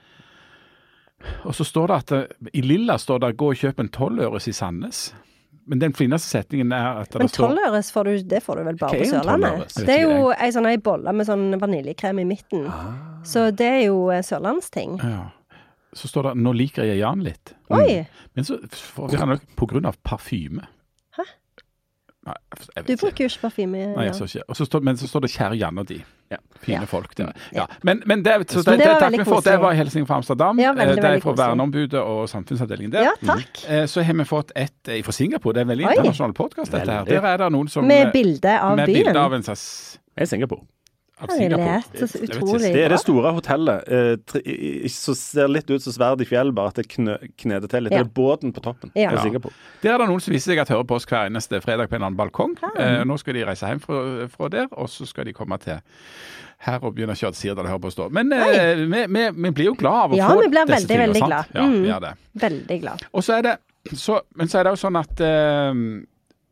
Og så står det at i Lilla står det 'gå og kjøp en 12-øres i Sandnes'. Men den fineste setningen er at det står... Men 12-øres får du vel bare på Sørlandet? Det er jo en bolle med sånn vaniljekrem i midten. Så det er jo sørlandsting. Ja. Så står det 'nå liker jeg Jan litt'. Oi! Men så får vi ha nok på grunn av parfyme. Hæ? Nei, du bruker jo ikke parfyme. Nei, jeg så ikke. Men så står det 'kjære Jan og de'. Ja, fine folk der. Ja. Men det var hilsning fra Amsterdam. Ja, det er fra verneombudet og samfunnsavdelingen der. Ja, takk. Så har vi fått et fra Singapore. Det er en veldig internasjonal podcast dette her. Der er det noen som... Med bilde av byen. Med bilde av en slags... Jeg er Singapore. Det er det store hotellet som ser litt ut som sverd i fjell, bare at det kneder til litt. Det er båten på toppen. Ja. Der er det noen som viser seg at hører på oss hver eneste fredag på en annen balkong. Nå skal de reise hjem fra der, og så skal de komme til her og begynne å kjøre til Sirdal og høre på å stå. Men vi blir jo glad av å få disse tingene. Ja, vi blir veldig, veldig glad. Ja, vi gjør det. Veldig glad. Og så er det jo sånn at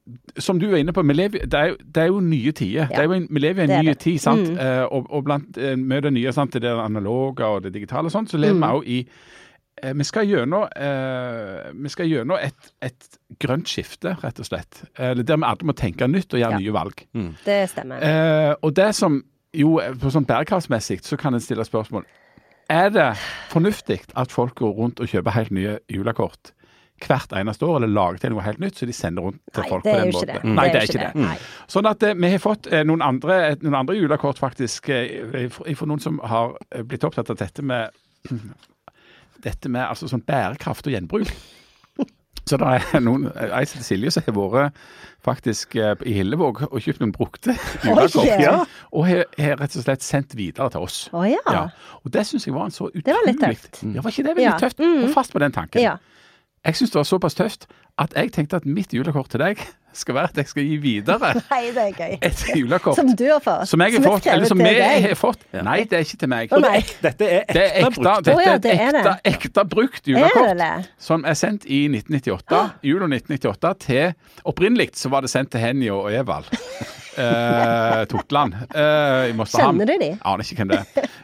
som du er inne på, det er jo nye tider. Ja. Vi lever i en ny tid, sant? Mm. Og blant med det nye, sant? Det analoge og det digitale og sånt, så lever vi også i vi skal gjennom et grønt skifte, rett og slett. Der vi alle må tenke nytt og gjøre nye valg. Mm. Det stemmer. Og det som jo, på sånn bærekraftsmessig, så kan en stille spørsmål. Er det fornuftig at folk går rundt og kjøper helt nye julekort hvert eneste år, eller lager til noe helt nytt, så de sender rundt til folk på den måten? Nei, det er ikke det. Sånn at vi har fått noen andre julekort faktisk, for noen som har blitt opptatt av dette med altså sånn bærekraft og gjenbruk. Så det er noen, jeg til Silje, som har vært faktisk i Hillevåg og kjøpt noen brukte julekort, og har rett og slett sendt videre til oss. Ja. Og det synes jeg var en så utrolig... Det var litt tøft. Ja, var ikke det veldig tøft? Hold fast på den tanken. Ja. Jeg synes det var såpass tøft at jeg tenkte at mitt julekort til deg skal være at jeg skal gi videre Nei, det er gøy. et julekort. Som du har fått. Som jeg har fått, eller som vi har fått. Nei, det er ikke til meg. Dette er ekte brukt. Dette er ekte brukt julekort som er sendt i 1998, jul 1998, til opprinnelig så var det sendt til Henny og Evald. Totland. Kjenner du de? Aner ikke hvem det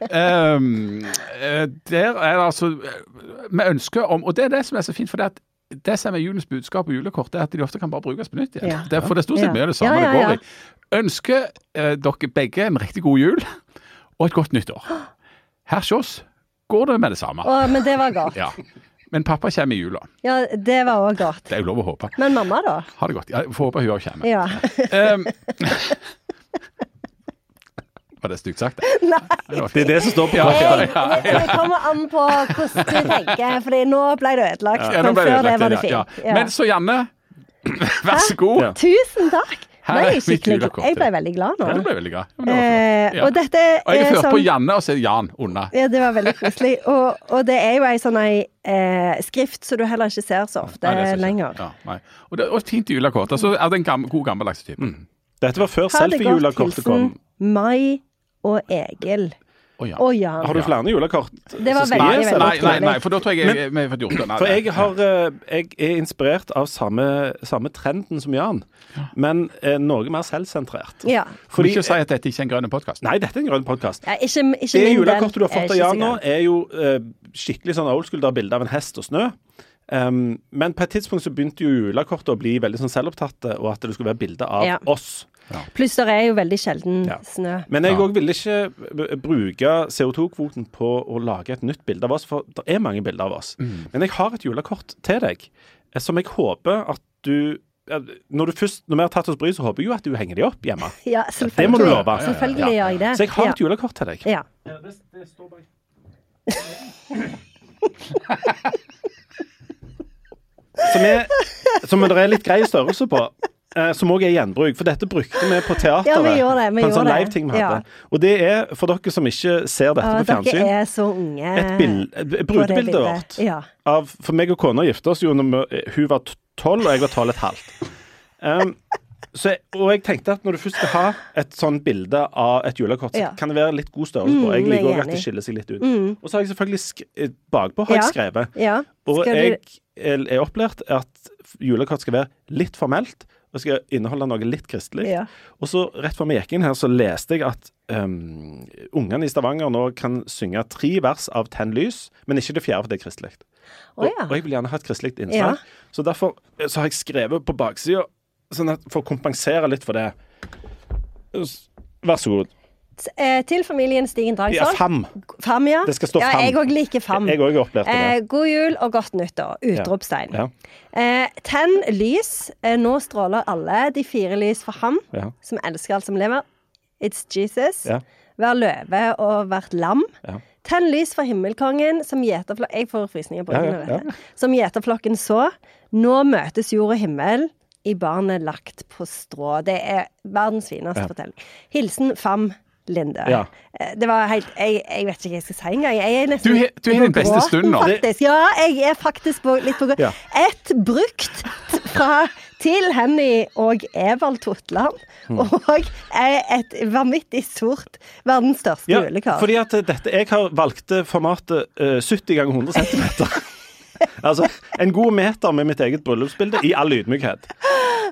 er. Der er det altså vi ønsker om, og det er det som er så fint, for det som er julens budskap og julekort, det er at de ofte kan bare brukes på nytt igjen. Ja. For det er stort sett mye det samme det går i. Ønsker dere begge en riktig god jul og et godt nyttår. Her hos oss går det med det samme. Men det var godt. Ja. Men pappa kommer i jula. Ja, det var også godt. Det er jo lov å håpe. Men mamma da? Ha det godt. Jeg får håpe hun også kommer. Ja. Var det stygt sagt? Nei. Det er det som står på Det kommer an på hvordan du tenker, fordi nå ble det ødelagt. Ja, men før det var det fint. Ja. Men så Janne, vær så god. Ja. Tusen takk. Nei, jeg ble veldig glad nå. Ja, du ble veldig glad. Og dette og jeg har ført på Janne, og så er det Jan under. Ja, det var veldig koselig. Og det er jo en sånn skrift som du heller ikke ser så ofte lenger. Ja, nei. Og et fint julekort. Altså, er det en god gammeldags type. Dette var før selfie-julekortet kom. Mai og Egil. Og Jan. Har du flere julekort? Det var veldig Nei, for da tror jeg vi har fått gjort det. For jeg er inspirert av samme trenden som Jan, men noe mer selvsentrert. Ja. Fordi ikke si at dette ikke er en grønn podcast. Nei, dette er en grønn podcast. Ja, ikke det julekortet du har fått av Jan nå, er jo skikkelig sånn old school, der bildet av en hest og snø. Men på et tidspunkt så begynte jo julekortet å bli veldig sånn selvopptatte, og at det skulle være bilder av oss. Ja. Pluss det er jo veldig sjelden snø. Men jeg også ville ikke bruke CO2-kvoten på å lage et nytt bilde av oss, for det er mange bilder av oss. Men jeg har et julekort til deg, som jeg håper at du når vi har tatt oss bry, så håper jeg jo at du henger de opp hjemme. Ja, selvfølgelig. Det må du love. Selvfølgelig gjør jeg det. Så jeg har et julekort til deg. Ja. Det står bak. Som det er litt grei størrelse på, som også er gjenbruk. For dette brukte vi på teateret. Ja, vi gjorde det. På en sånn live-ting vi hadde. Og det er, for dere som ikke ser dette på fjernsyn, dere er så unge et brudebilde vårt. Ja. For meg og kona gifte oss jo når hun var 12, og jeg var 12,5. Og jeg tenkte at når du først skal ha et sånn bilde av et julekort, så kan det være litt god størrelse på. Jeg liker også at det skiller seg litt ut. Og så har jeg selvfølgelig bakpå har jeg skrevet. Ja. Og jeg er opplært at julekort skal være litt formelt, og skal inneholde noe litt kristelig. Ja. Og så rett før vi gikk inn her, så leste jeg at ungene i Stavanger nå kan synge 3 vers av 10 lys, men ikke det 4, for det er kristelig. Og jeg vil gjerne ha et kristelig innslag. Ja. Så derfor så har jeg skrevet på baksiden, sånn at for å kompensere litt for det. Vær så god. Til familien Stigen Drangsvold. Ja, 5, ja. Det skal stå 5. Ja, jeg også liker 5. Jeg også opplevde det. God jul og godt nyttår. Utropstegn. Ja. Tenn lys. Nå stråler alle de 4 lys for ham, som elsker alt som lever. It's Jesus. Ja. Vær løve og vært lam. Ja. Tenn lys for himmelkongen, som gjeterflokken... Jeg får frysninger på øynene, vet du. Som gjeterflokken så. Nå møtes jord og himmel i barnet lagt på strå. Det er verdens fineste fortelling. Hilsen 5. Linde. Ja. Det var helt... Jeg vet ikke hva jeg skal si engang. Jeg er nesten... Du er den beste stunden nå. Faktisk. Ja, jeg er faktisk litt på grunn. Ja. Et brukt til Henny og Evald Totland, og et vanvittig stort, verdens største julekart. Fordi at jeg har valgt formatet 70 ganger 100 centimeter. Altså, en god meter med mitt eget bryllupsbilde i all ydmykhet.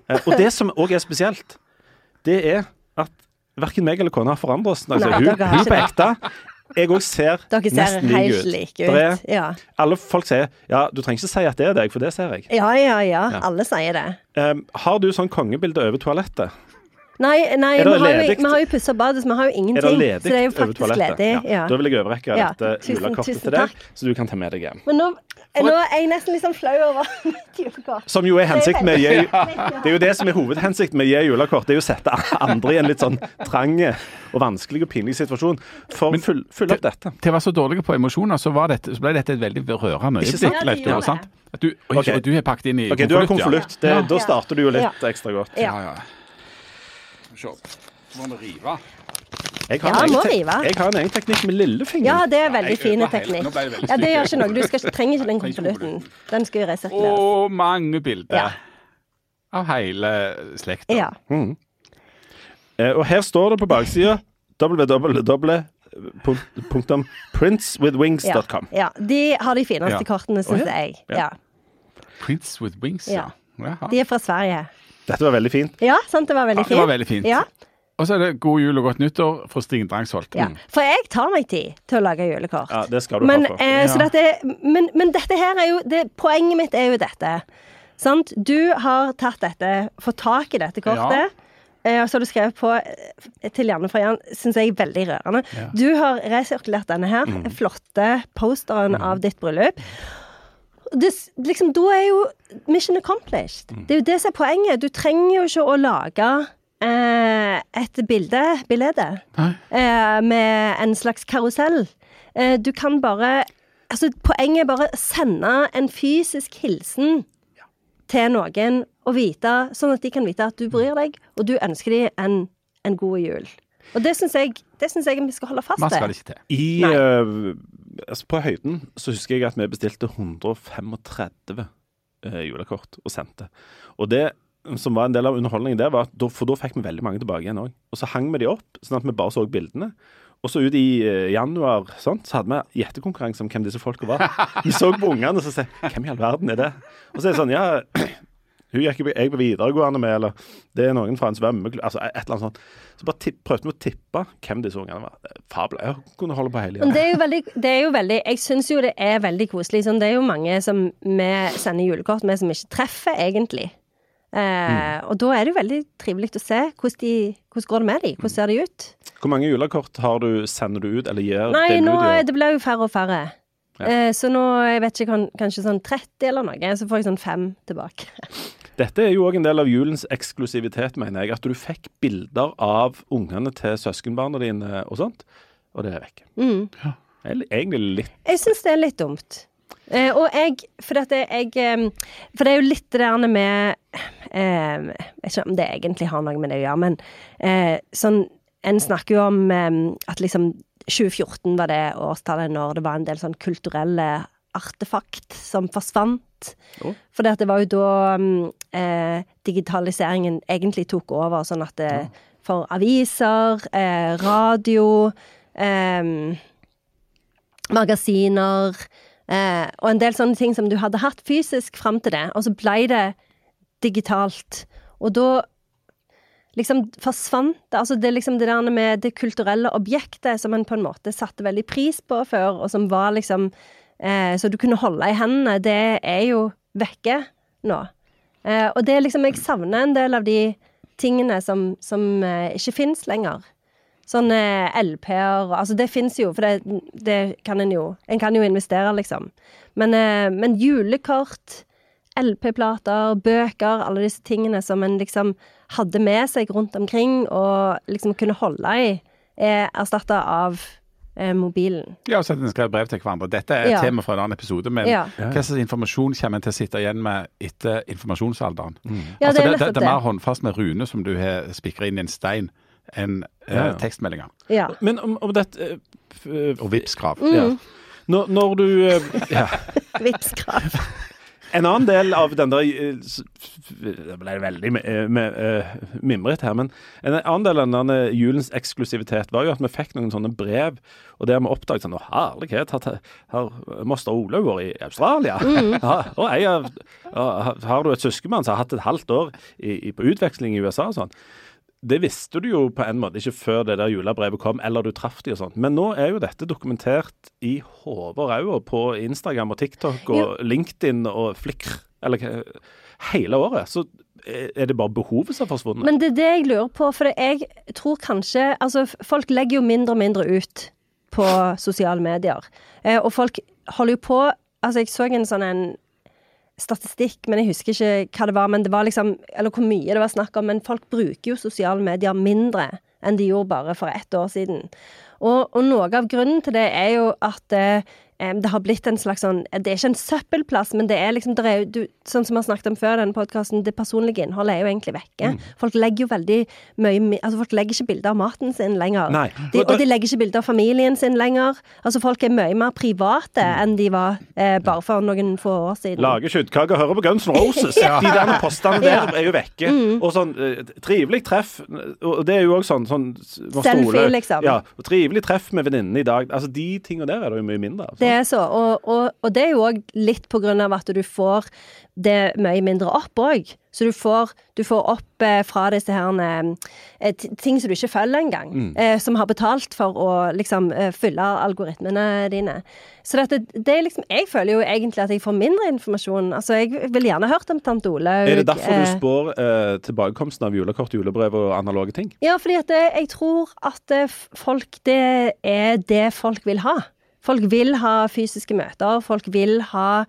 Og det som også er spesielt, det er at hverken meg eller kona har forandret oss. Altså, hun på ekte. Jeg også ser nesten like ut. Ja. Alle folk sier, ja, du trenger ikke si at det er deg, for det ser jeg. Ja. Alle sier det. Har du sånn kongebilde over toalettet? Nei, vi har jo pusset badet, så vi har jo ingenting. Er det ledig så det er jo faktisk ledig. Ja. Da vil jeg overrekke dette julekortet til deg, så du kan ta med deg hjem. Men nå er jeg nesten liksom flau over mitt julekort. Som jo er hensikten med det er jo det som er hovedhensikten med å gi julekort, det er jo å sette andre i en litt sånn trang og vanskelig og pinlig situasjon for å fylle opp dette. Til å være så dårlig på emosjoner, så ble dette et veldig rørende øyeblikk, Leif Tore, sant? Du er pakket inn i konvolutt. Du har konvolutt. Da starter du jo litt ekstra godt. Ja. Så må vi rive. Jeg har en egen teknikk med lillefingeren. Ja, det er veldig fin teknikk. Ja, det gjør ikke noe. Du trenger ikke den konvolutten. Den skal jo resirkuleres. Og mange bilder av hele slekta. Ja. Og her står det på baksiden www.princewithwings.com. Ja, de har de fineste kortene, synes jeg. Ja. Prince with Wings, ja. De er fra Sverige. Dette var veldig fint. Ja, sant, det var veldig fint. Det var veldig fint. Ja. Og så er det god jul og godt nyttår fra Stig Drangsholt. Ja, for jeg tar meg tid til å lage julekort. Ja, det skal du ha for. Men dette her er jo, poenget mitt er jo dette. Sant? Du har tatt dette, fått tak i dette kortet, og så har du skrevet på til Janne fra Jan, synes jeg er veldig rørende. Ja. Du har resirkulert denne her, flotte posteren av ditt bryllup. Liksom, da er jo mission accomplished. Det er jo det som er poenget. Du trenger jo ikke å lage et bilde med en slags karusell. Du kan bare, altså poenget er bare å sende en fysisk hilsen til noen og vite, sånn at de kan vite at du bryr deg, og du ønsker dem en god jul. Og det synes jeg vi skal holde fast Man skal til. det ikke til. Altså på høyden så husker jeg at vi bestilte 135 julekort og sendte. Og det som var en del av underholdningen der, var at for da fikk vi veldig mange tilbake igjen også. Og så hang vi de opp, sånn at vi bare så bildene. Og så ut i januar, så hadde vi gjettekonkurranse om hvem disse folka var. Vi så på ungene og så sa, hvem i all verden er det? Og så er det sånn, hun gikk jeg på videregående med, eller det er noen fra en svømmeklubb, altså et eller annet sånt. Så bare prøvde vi å tippe hvem disse ungene var. Fabler, jeg kunne holde på hele igjen. Det er jo veldig, jeg synes jo det er veldig koselig. Sånn, det er jo mange som vi sender julekort med som ikke treffer egentlig. Og da er det jo veldig trivelig å se hvordan går det med dem, hvordan ser de ut. Hvor mange julekort sender du ut, eller gir Nei, nå det ble jo færre og færre. Så nå, jeg vet ikke, kanskje sånn 30 eller noe, så får jeg sånn 5 tilbake. Dette er jo også en del av julens eksklusivitet, mener jeg, at du fikk bilder av ungene til søskenbarna dine og sånt, og det er vekk. Egentlig litt. Jeg synes det er litt dumt. For det er jo litt det der med jeg vet ikke om det egentlig har noe med det å gjøre, men sånn, en snakker jo om at liksom 2014 var det årstallet når det var en del sånn kulturelle artefakt som forsvant. For det var jo da digitaliseringen egentlig tok over, sånn at for aviser, radio, magasiner, og en del sånne ting som du hadde hatt fysisk frem til det, og så ble det digitalt. Og da liksom forsvant det, altså det liksom det der med det kulturelle objektet som en på en måte satte veldig pris på før, og som var liksom, så du kunne holde i hendene, det er jo vekke nå. Og det er liksom, jeg savner en del av de tingene som ikke finnes lenger. Sånne LP-er, altså det finnes jo, for det kan en kan jo investere liksom. Men julekort, LP-plater, bøker, alle disse tingene som en liksom hadde med seg rundt omkring og liksom kunne holde i, er erstattet av mobilen. Ja, og så at en skrev brev til hverandre. Dette er et tema fra en annen episode, men hva slags informasjon kommer en til å sitte igjen med etter informasjonsalderen? Ja, altså, det er mer håndfast med rune som du har spikret inn i en stein enn tekstmeldinger. Ja. Men om dette og vipskrav. Når du Vipskrav. En annen del av den der det ble veldig mimret her, men en annen del av den julens eksklusivitet var jo at vi fikk noen sånne brev, og det har vi oppdaget sånn, herlighet, har Moster Olaug vært i Australia? Har du et søskenbarn som har hatt et halvt år på utveksling i USA og sånn? Det visste du jo på en måte ikke før det der julebrevet kom, eller du traff de og sånt. Men nå er jo dette dokumentert i hodet og ræva på Instagram og TikTok og LinkedIn og Flickr, eller hele året. Så er det bare behovet som har forsvunnet. Men det er det jeg lurer på, for jeg tror kanskje, altså folk legger jo mindre og mindre ut på sosiale medier. Og folk holder jo på, altså jeg så en statistikk, men jeg husker ikke hva det var, men det var liksom, eller hvor mye det var snakk om, men folk bruker jo sosiale medier mindre enn de gjorde bare for 1 år siden. Og noe av grunnen til det er jo at det har blitt en slags sånn, det er ikke en søppelplass, men det er liksom, sånn som vi har snakket om før denne podcasten, det personlige innholdet er jo egentlig vekke. Folk legger jo veldig mye, altså folk legger ikke bilder av maten sin lenger. Og de legger ikke bilder av familien sin lenger. Altså folk er mye mer private enn de var bare for noen få år siden. Lager kjøttkaker, hører på Guns N' Roses. De der postene der er jo vekke. Og sånn, trivelig treff, og det er jo også sånn selfie, liksom. Ja, trivelig treff med venninnen i dag. Altså de tingene der er det jo mye mindre. Altså. Det er så, og det er jo også litt på grunn av at du får det mye mindre opp også. Så du får opp fra disse her ting som du ikke følger engang, som har betalt for å liksom fylle algoritmene dine. Så det er liksom, jeg føler jo egentlig at jeg får mindre informasjon. Altså, jeg vil gjerne hørt om Tante Olaug. Er det derfor du spår tilbakekomsten av julekort, julebrev og analoge ting? Ja, fordi at jeg tror at folk, det er det folk vil ha. Folk vil ha fysiske møter, folk vil ha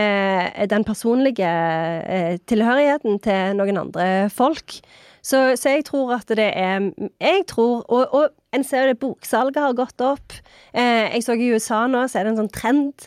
den personlige tilhørigheten til noen andre folk. Så jeg tror at det er, og en ser det boksalget har gått opp. Jeg så i USA nå, så er det en sånn trend,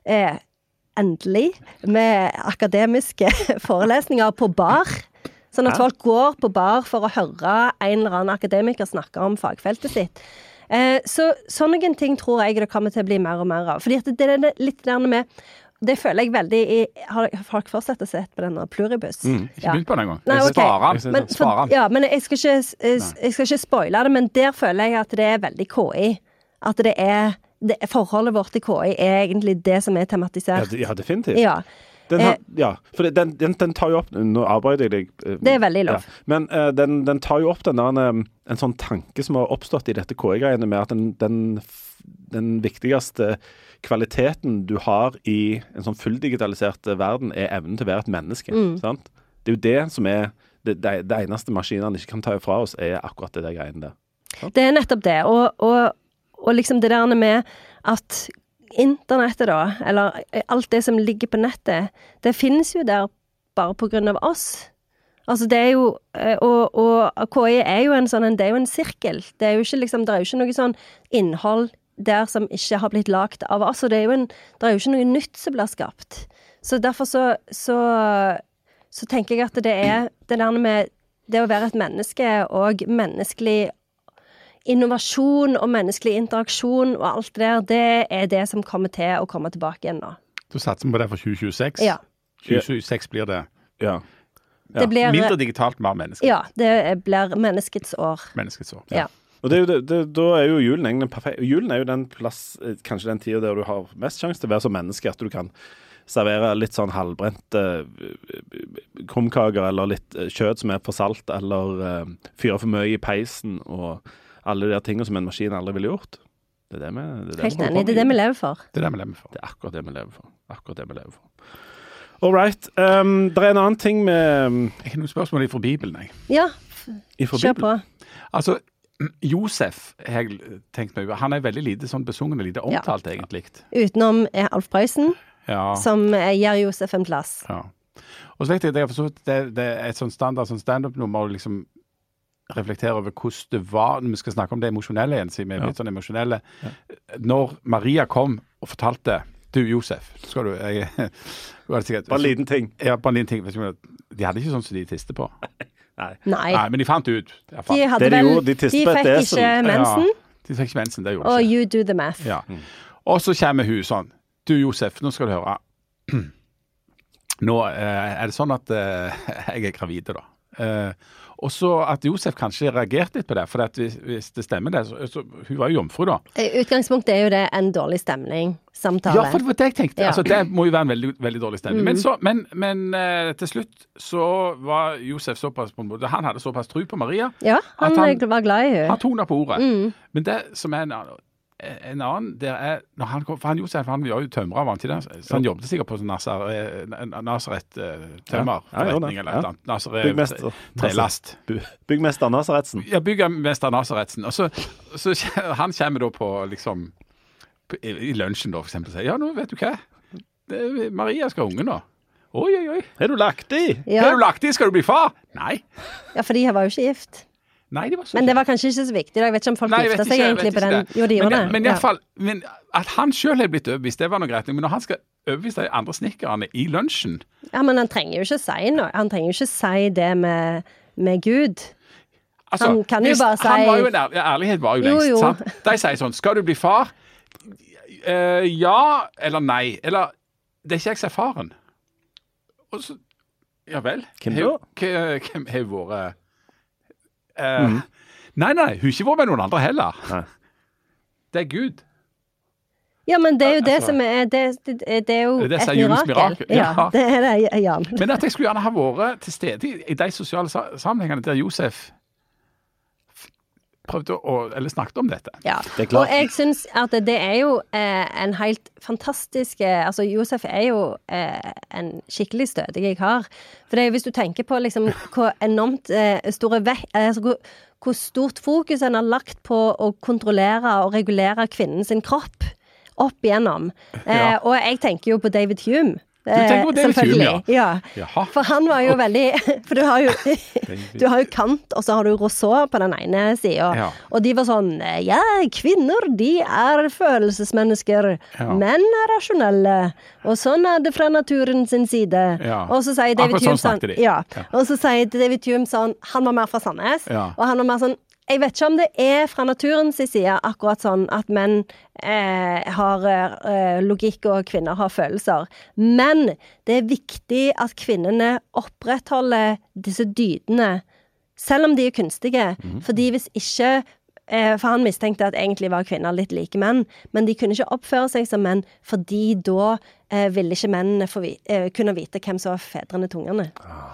endelig, med akademiske forelesninger på bar. Sånn at folk går på bar for å høre en eller annen akademiker snakke om fagfeltet sitt. Så sånne ting tror jeg det kommer til å bli mer og mer av. Fordi at det er litt der med, det føler jeg veldig har folk fortsatt sett på denne pluribus? Ikke begynt på den gang. Nei, okay. Sparer. Ja, men jeg skal ikke spoile det, men der føler jeg at det er veldig KI. At forholdet vårt til KI er egentlig det som er tematisert. Ja, definitivt. Ja. For den tar jo opp, nå arbeider jeg deg. Det er veldig lov. Ja, men den tar jo opp en sånn tanke som har oppstått i dette KI-greiene med at den viktigste kvaliteten du har i en sånn fulldigitalisert verden er evnen til å være et menneske. Sant? Det er jo det som er det eneste maskinene ikke kan ta fra oss, er akkurat det der greiene der. Sant? Det er nettopp det, og liksom det der med at internettet da, eller alt det som ligger på nettet, det finnes jo der bare på grunn av oss. Altså det er jo, og KI er jo det er jo en sirkel. Det er jo ikke liksom, det er jo ikke noe sånn innhold der som ikke har blitt lagt av oss, og det er jo ikke noe nytt som blir skapt. Så derfor så tenker jeg at det er det der med det å være et menneske og menneskelig innovasjon og menneskelig interaksjon og alt det der, det er det som kommer til å komme tilbake igjen nå. Du satser på det for 2026? Ja. 2026 blir det. Ja. Det blir, mindre digitalt, mer menneske. Ja, det blir menneskets år. Menneskets år, ja. Og da er jo julen egentlig perfekt. Julen er jo den plass, kanskje den tiden der du har mest sjanse til å være som menneske, at du kan servere litt sånn halvbrente krumkaker, eller litt kjøtt som er for salt, eller fyre for mye i peisen, og alle de tingene som en maskin aldri ville gjort. Det er helt enig, det er det vi lever for. Det er det vi lever for. Det er akkurat det vi lever for. All right. Det er en annen ting med... Ikke noe spørsmål fra Bibelen, jeg. Ja, kjør på. Altså, Josef, har jeg tenkt meg, han er veldig lite sånn besungen og lite omtalt, egentlig. Utenom Alf Prøysen, som gir Josef en plass. Ja. Og så vet jeg, det er et sånn standard, sånn stand-up-nummer, og liksom reflektere over hvordan det var, når vi skal snakke om det emosjonelle igjen, siden vi er litt sånn emosjonelle. Når Maria kom og fortalte, du Josef, skal du, bare en liten ting. Ja, bare en liten ting. De hadde ikke sånn som de tiste på. Nei, men de fant ut. De fikk ikke mensen. Ja, de fikk ikke mensen, det gjorde de ikke. Og you do the math. Ja. Og så kommer hun sånn, du Josef, nå skal du høre. nå er det sånn at jeg er gravide da. Og så at Josef kanskje reagerte litt på det, for at hvis det stemmer det, så hun var jo jomfru da. I utgangspunktet er jo det en dårlig stemning, samtale. Ja, for det var det jeg tenkte. Ja. Altså, det må jo være en veldig, veldig dårlig stemning. Men til slutt så var Josef såpass på en måte, han hadde såpass tro på Maria. Ja, han var glad i henne. Han tonet på ordet. Men det som er en annen, det er, når han kom, for Josef, han var jo tømrer, var han ikke det? Så han jobbet sikkert på Nasaret tømmerforretning, eller et eller annet. Nasaret trelast. Byggmester Nasaretsen. Ja, byggmester Nasaretsen. Og så han kommer da på, liksom, i lunsjen da, for eksempel, og sier, ja, nå vet du hva? Maria skal ha unge nå. Oi. Har du lagt i? Ja. Har du lagt i? Skal du bli far? Nei. Ja, for de var jo ikke gift. Nei, det var så men det var kanskje ikke så viktig. Jeg vet ikke om folk gifta seg egentlig på den. Jo, de gjorde det. Men i hvert fall, at han selv er blitt overbevist, det var noe greit. Men når han skal overbevise de andre snikkerne i lunsjen... Ja, men han trenger jo ikke si noe. Han trenger jo ikke si det med Gud. Altså, han kan jo bare si... Han var jo ærlighet var jo lengst, sant? De sier sånn, skal du bli far? Ja, eller nei. Eller, det er ikke jeg som er faren. Og så, ja vel. Hvem da? Hvem har vært... Nei, hun har ikke vært med noen andre heller. Nei. Det er Gud. Ja, men det er jo det som er det er jo det et mirakel. Ja, det er det, Jan. Men at jeg skulle gjerne ha vært til stede i de sosiale sammenhengene der Josef prøvde eller snakket om dette. Ja, det er klart. Og jeg synes at det er jo en helt fantastisk, altså Josef er jo en skikkelig stødig kar. For det er jo, hvis du tenker på liksom hvor enormt hvor stort fokus han har lagt på å kontrollere og regulere kvinnen sin kropp opp igjennom. Og jeg tenker jo på David Hume. Du tenker på David Hume, ja. For han var jo veldig... For du har jo Kant, og så har du Rousseau på den ene siden. Ja. Og de var sånn, ja, kvinner, de er følelsesmennesker. Ja. Menn er rasjonelle. Og sånn er det fra naturen sin side. Ja. Og så sier David Hume sånn... Og så sier David Hume sånn, han var mer fra Sandnes, og han var mer sånn, jeg vet ikke om det er fra naturens side akkurat sånn at menn har logikk og kvinner har følelser. Men det er viktig at kvinnene opprettholder disse dydene, selv om de er kunstige. Fordi hvis ikke, for han mistenkte at egentlig var kvinner litt like menn, men de kunne ikke oppføre seg som menn, fordi da ville ikke mennene kunne vite hvem som var fedrene til ungene.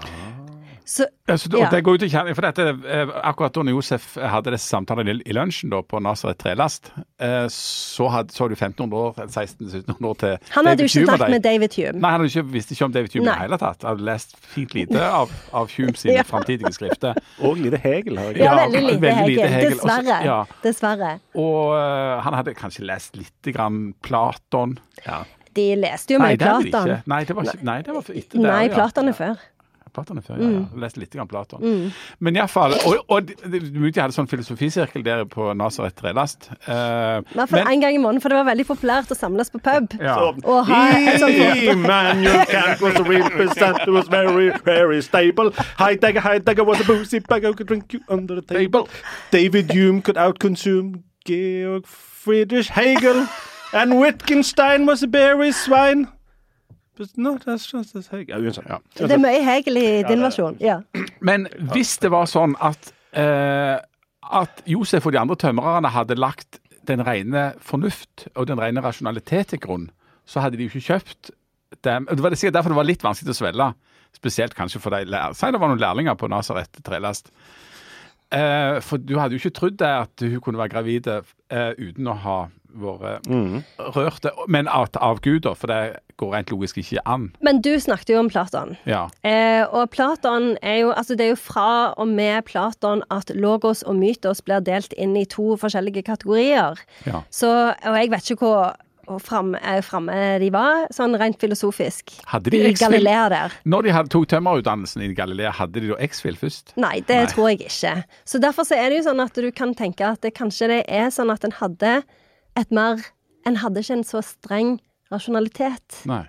Og det går ut i kjernen, for dette, akkurat da når Josef hadde disse samtalene i lunsjen da, på Nasaret trelast, så du 1600 år til han hadde jo ikke snakket med David Hume. Nei, han visste ikke om David Hume i hele tatt. Han hadde lest fint lite av Hume sine fremtidige skrifter. Og lite Hegel. Ja, veldig lite Hegel. Dessverre. Og han hadde kanskje lest litt grann Platon. Ja. De leste jo med Platon. Nei, det var etter det. Nei, Platon er før. Platon er før, ja. Jeg leste litt grann Platon. Men i hvert fall, og de hadde sånn filosofisirkel der på Nasaret trelast. I hvert fall en gang i måneden, for det var veldig populært å samles på pub. Ja. Og ha en sånn Emmanuel Kant was a representative, was very, very stable. Heidegger was a boozy bag who could drink you under the table. David Hume could outconsume Georg Friedrich Hegel. And Wittgenstein was a berry swine. No, that's Hegel. Det er mye Hegel i din versjon. Ja. Men hvis det var sånn at Josef og de andre tømrerne hadde lagt den rene fornuft og den rene rasjonalitet til grunn, så hadde de jo ikke kjøpt dem. Det var sikkert derfor det var litt vanskelig å svelge, spesielt kanskje for de si det var noen lærlinger på Nasaret trelast. For du hadde jo ikke trodd det at hun kunne være gravide uten å ha vært rørte, men av Gud da, for det går rent logisk ikke an. Men du snakket jo om Platon. Ja. Og Platon er jo, altså det er jo fra og med Platon at logos og mytos blir delt inn i to forskjellige kategorier. Ja. Så, og jeg vet ikke hvor fremme de var, sånn rent filosofisk. Hadde de i Galilea der. Når de tok tømmerutdannelsen i Galilea, hadde de da X-Fil først? Nei, det tror jeg ikke. Så derfor så er det jo sånn at du kan tenke at kanskje det er sånn at en hadde ikke en så streng rasjonalitet. Nei.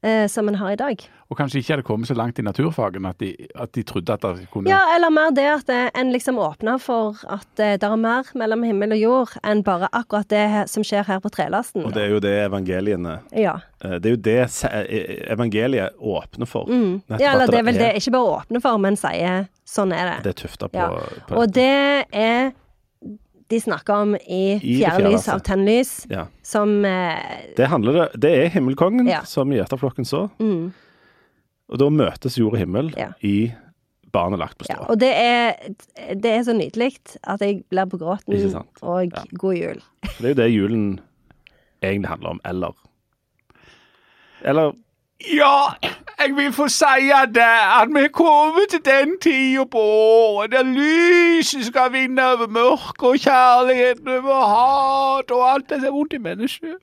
som en har i dag. Og kanskje ikke hadde kommet så langt i naturfagen at de trodde at det kunne... Ja, eller mer det at en liksom åpner for at det er mer mellom himmel og jord enn bare akkurat det som skjer her på trelasten. Og det er jo det evangeliene... Ja. Det er jo det evangeliet åpner for. Ja, eller det er vel det ikke bare åpner for, men sier sånn er det. Det er tuftet på... Ja. Og det er... De snakker om i fjerde lys av tennlys, som... Det er himmelkongen som gjeterflokken så. Og da møtes jord og himmel i barnet lagt på strå. Ja, og det er så nydelig at jeg blir på gråten og god jul. Det er jo det julen egentlig handler om, eller... Ja, jeg vil få si at vi kommer til den tiden på året der lyset skal vinne over mørke og kjærligheten over hat og alt det som er vondt i mennesket.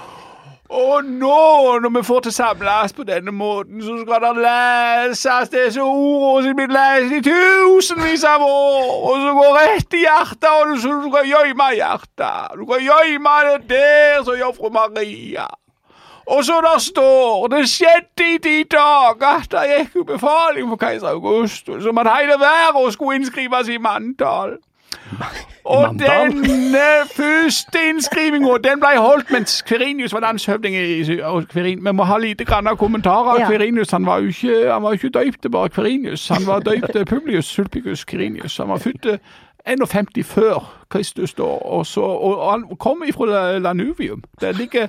Og nå, når vi får til samles på denne måten, så skal det leses disse ordene som blir lest i tusenvis av år, og så går rett i hjertet, og så du skal gjemme hjertet. Du skal gjemme det der, så gjør fru Maria. Og så der står, det skjedde i de dager, da gikk jo befaling for keiser Augustus, som at hele verden skulle innskrives i manntall. Og denne første innskrivingen, den ble holdt mens Quirinius var landshøvding i Quirin. Vi må ha lite grann av kommentarer. Quirinius, han var jo ikke døypt bare Quirinius. Han var døypt Publius Sulpicius Quirinius. Han var født 51 før Kristus da, og han kom fra Lanuvium. Det ligger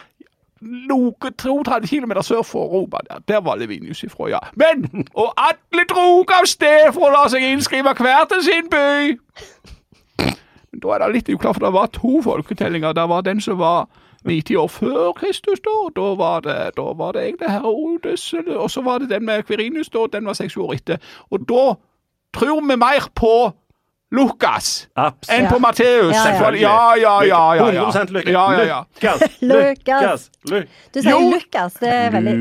noe 32 kilometer sør for Roma. Der var Lavinius ifra, ja. Men, og alle drog av sted for å la seg innskrive hver til sin by. Men da er det litt uklart, for det var 2 folketellinger. Det var den som var 90 år før Kristus da. Da var det egentlig Herodes, og så var det den med Quirinius da, den var 6 år etter. Og da tror vi mer på Lukas enn på Matteus. Ja. 100% Lukas. Lukas. Du sier Lukas, det er veldig...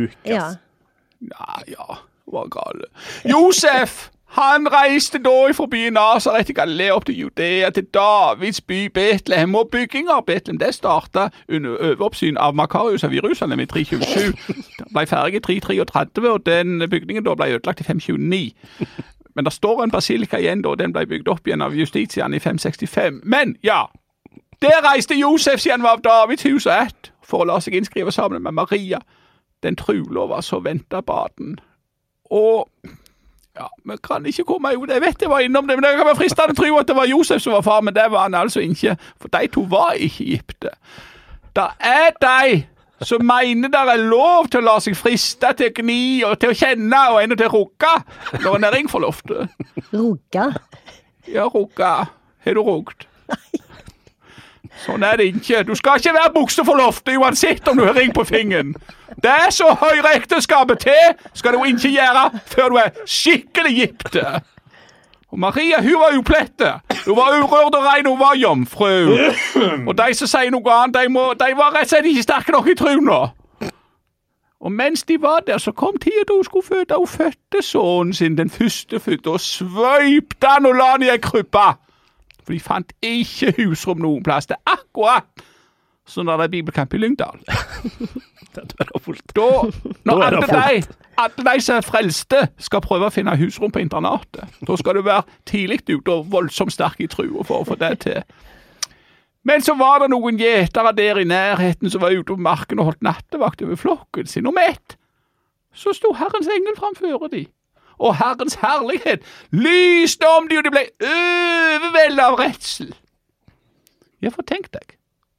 Ja, var gale. Josef, han reiste da fra byen Nazaret til Galilea opp til Judea, til Davids by Betlehem, og bygging av Betlehem, det startet under overoppsyn av Makarius av Jerusalem i 327. Det ble ferdig i 333, og den bygningen da ble ødelagt i 529. Men det står en basilika igjen da, den ble bygd opp igjen av Justitian i 565. Men, ja, der reiste Josef siden han var av Davids hus og ett, for å la seg innskrive sammen med Maria. Den trulova så ventet baden. Og, ja, vi kan ikke komme ut, jeg vet jeg var innom det, men det kan være fristende å tro at det var Josef som var far, men det var han altså ikke, for de 2 var ikke gifte. Det er de som mener det er lov til å la seg friste, til å gni, og til å kjenne, og enda til å rugge, når en er ring for loftet. Rugge? Ja, rugge. Har du rugget? Nei. Sånn er det ikke. Du skal ikke være bukse for loftet, uansett om du har ring på fingeren. Det er så høyre ekteskapet til, skal du ikke gjøre, før du er skikkelig gifte. Og Maria, hun var uplette. Hun var urørd og rein, hun var jomfru. Og de som sier noe annet, de var rett og slett ikke sterke nok i tro nå. Og mens de var der, så kom tiden da hun skulle føde. Hun fødte sønnen sin, den første fødte, og svøypte han og la han i en kryppe. For de fant ikke husrom noen plass. Det er akkurat sånn at det er bibelkamp i Lyngdal. Da, når alle de som er frelste skal prøve å finne husrom på internatet, da skal du være tidlig ut og voldsomt sterk i trua for å få det til. Men så var det noen gjetere der i nærheten som var ute på marken og holdt nattevakt over flokken sin. Og med ett så sto Herrens engel framfor de. Og Herrens herlighet lyste om de, og de ble overveldet av redsel. Ja, for tenk deg.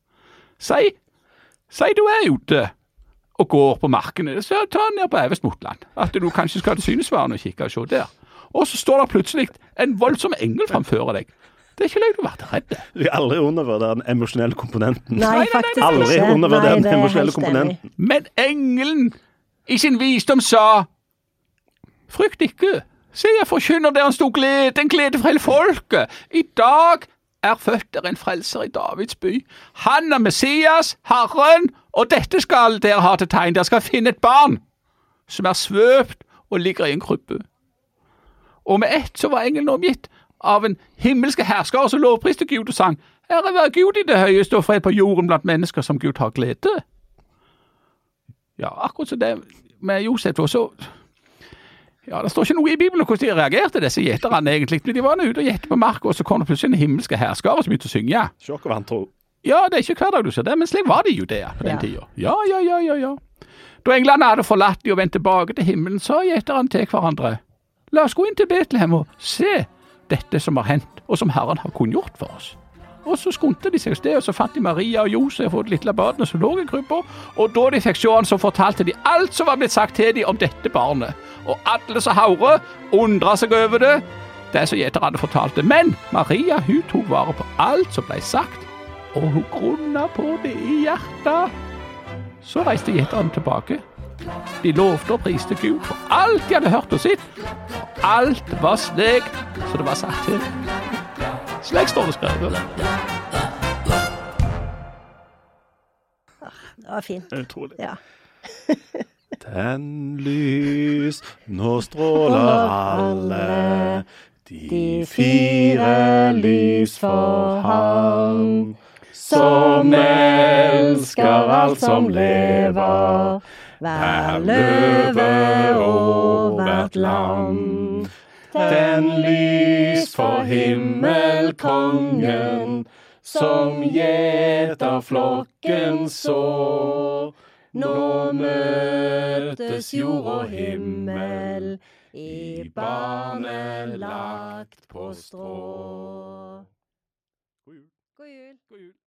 Si du er ute og går på markene, så ta ned på Evest Motland, at du kanskje skal til Synesvaren og kikke og se der. Og så står det plutselig en voldsom engel framfor deg. Det er ikke løy du har vært redd. Vi har aldri undervurdert den emosjonelle komponenten. Nei, faktisk ikke. Aldri undervurdert den emosjonelle komponenten. Men engelen i sin visdom sa, frykt ikke. Se, jeg forkynner der han stod en glede for hele folket. I dag er født der en frelser i Davids by. Han er Messias, Herren, og dette skal dere ha til tegn. Dere skal finne et barn som er svøpt og ligger i en kryppe. Og med ett så var engelen omgitt av en himmelske hersker som lovpriste Gud og sang, Ære være Gud i det høyeste og fred på jorden blant mennesker som Gud har glede. Ja, akkurat så det. med Josef, og så ja, det står ikke noe i Bibelen hvordan de reagerte, disse gjeterne egentlig. Men de var ute og gjette på marka, og så kom det plutselig en himmelske herskare som begynte å synge. Se hva han tror. Ja, det er ikke hver dag du ser det, men slik var det jo det på den tiden. Ja. Da englene hadde forlatt de og vendt tilbake til himmelen, sa gjeterne til hverandre, la oss gå inn til Betlehem og se dette som har hendt, og som Herren har kunngjort for oss. Og så skunte de seg av sted, og så fant de Maria og Josef og det lille barnet som lå i krybba, og da de fikk se han, så fortalte de alt som var blitt sagt til dem om dette barnet. Og alle som hører, undret seg over det som gjeterne fortalte. Men Maria, hun tok vare på alt som ble sagt, og hun grunnet på det i hjertet. Så reiste gjeterne tilbake. De lovte og priste Gud for alt de hadde hørt og sett. Alt var slik, så det var sagt til. Slik står det skrevet. Det var fint. Utrolig. Ja. Den lys, nå stråler alle, de 4 lys for ham, som elsker alt som lever, hver løve og hvert lam. Den lys for himmelkongen, som gjeter flokken så. Nå møtes jord og himmel, i barnet lagt på strå. God jul. God jul. God jul.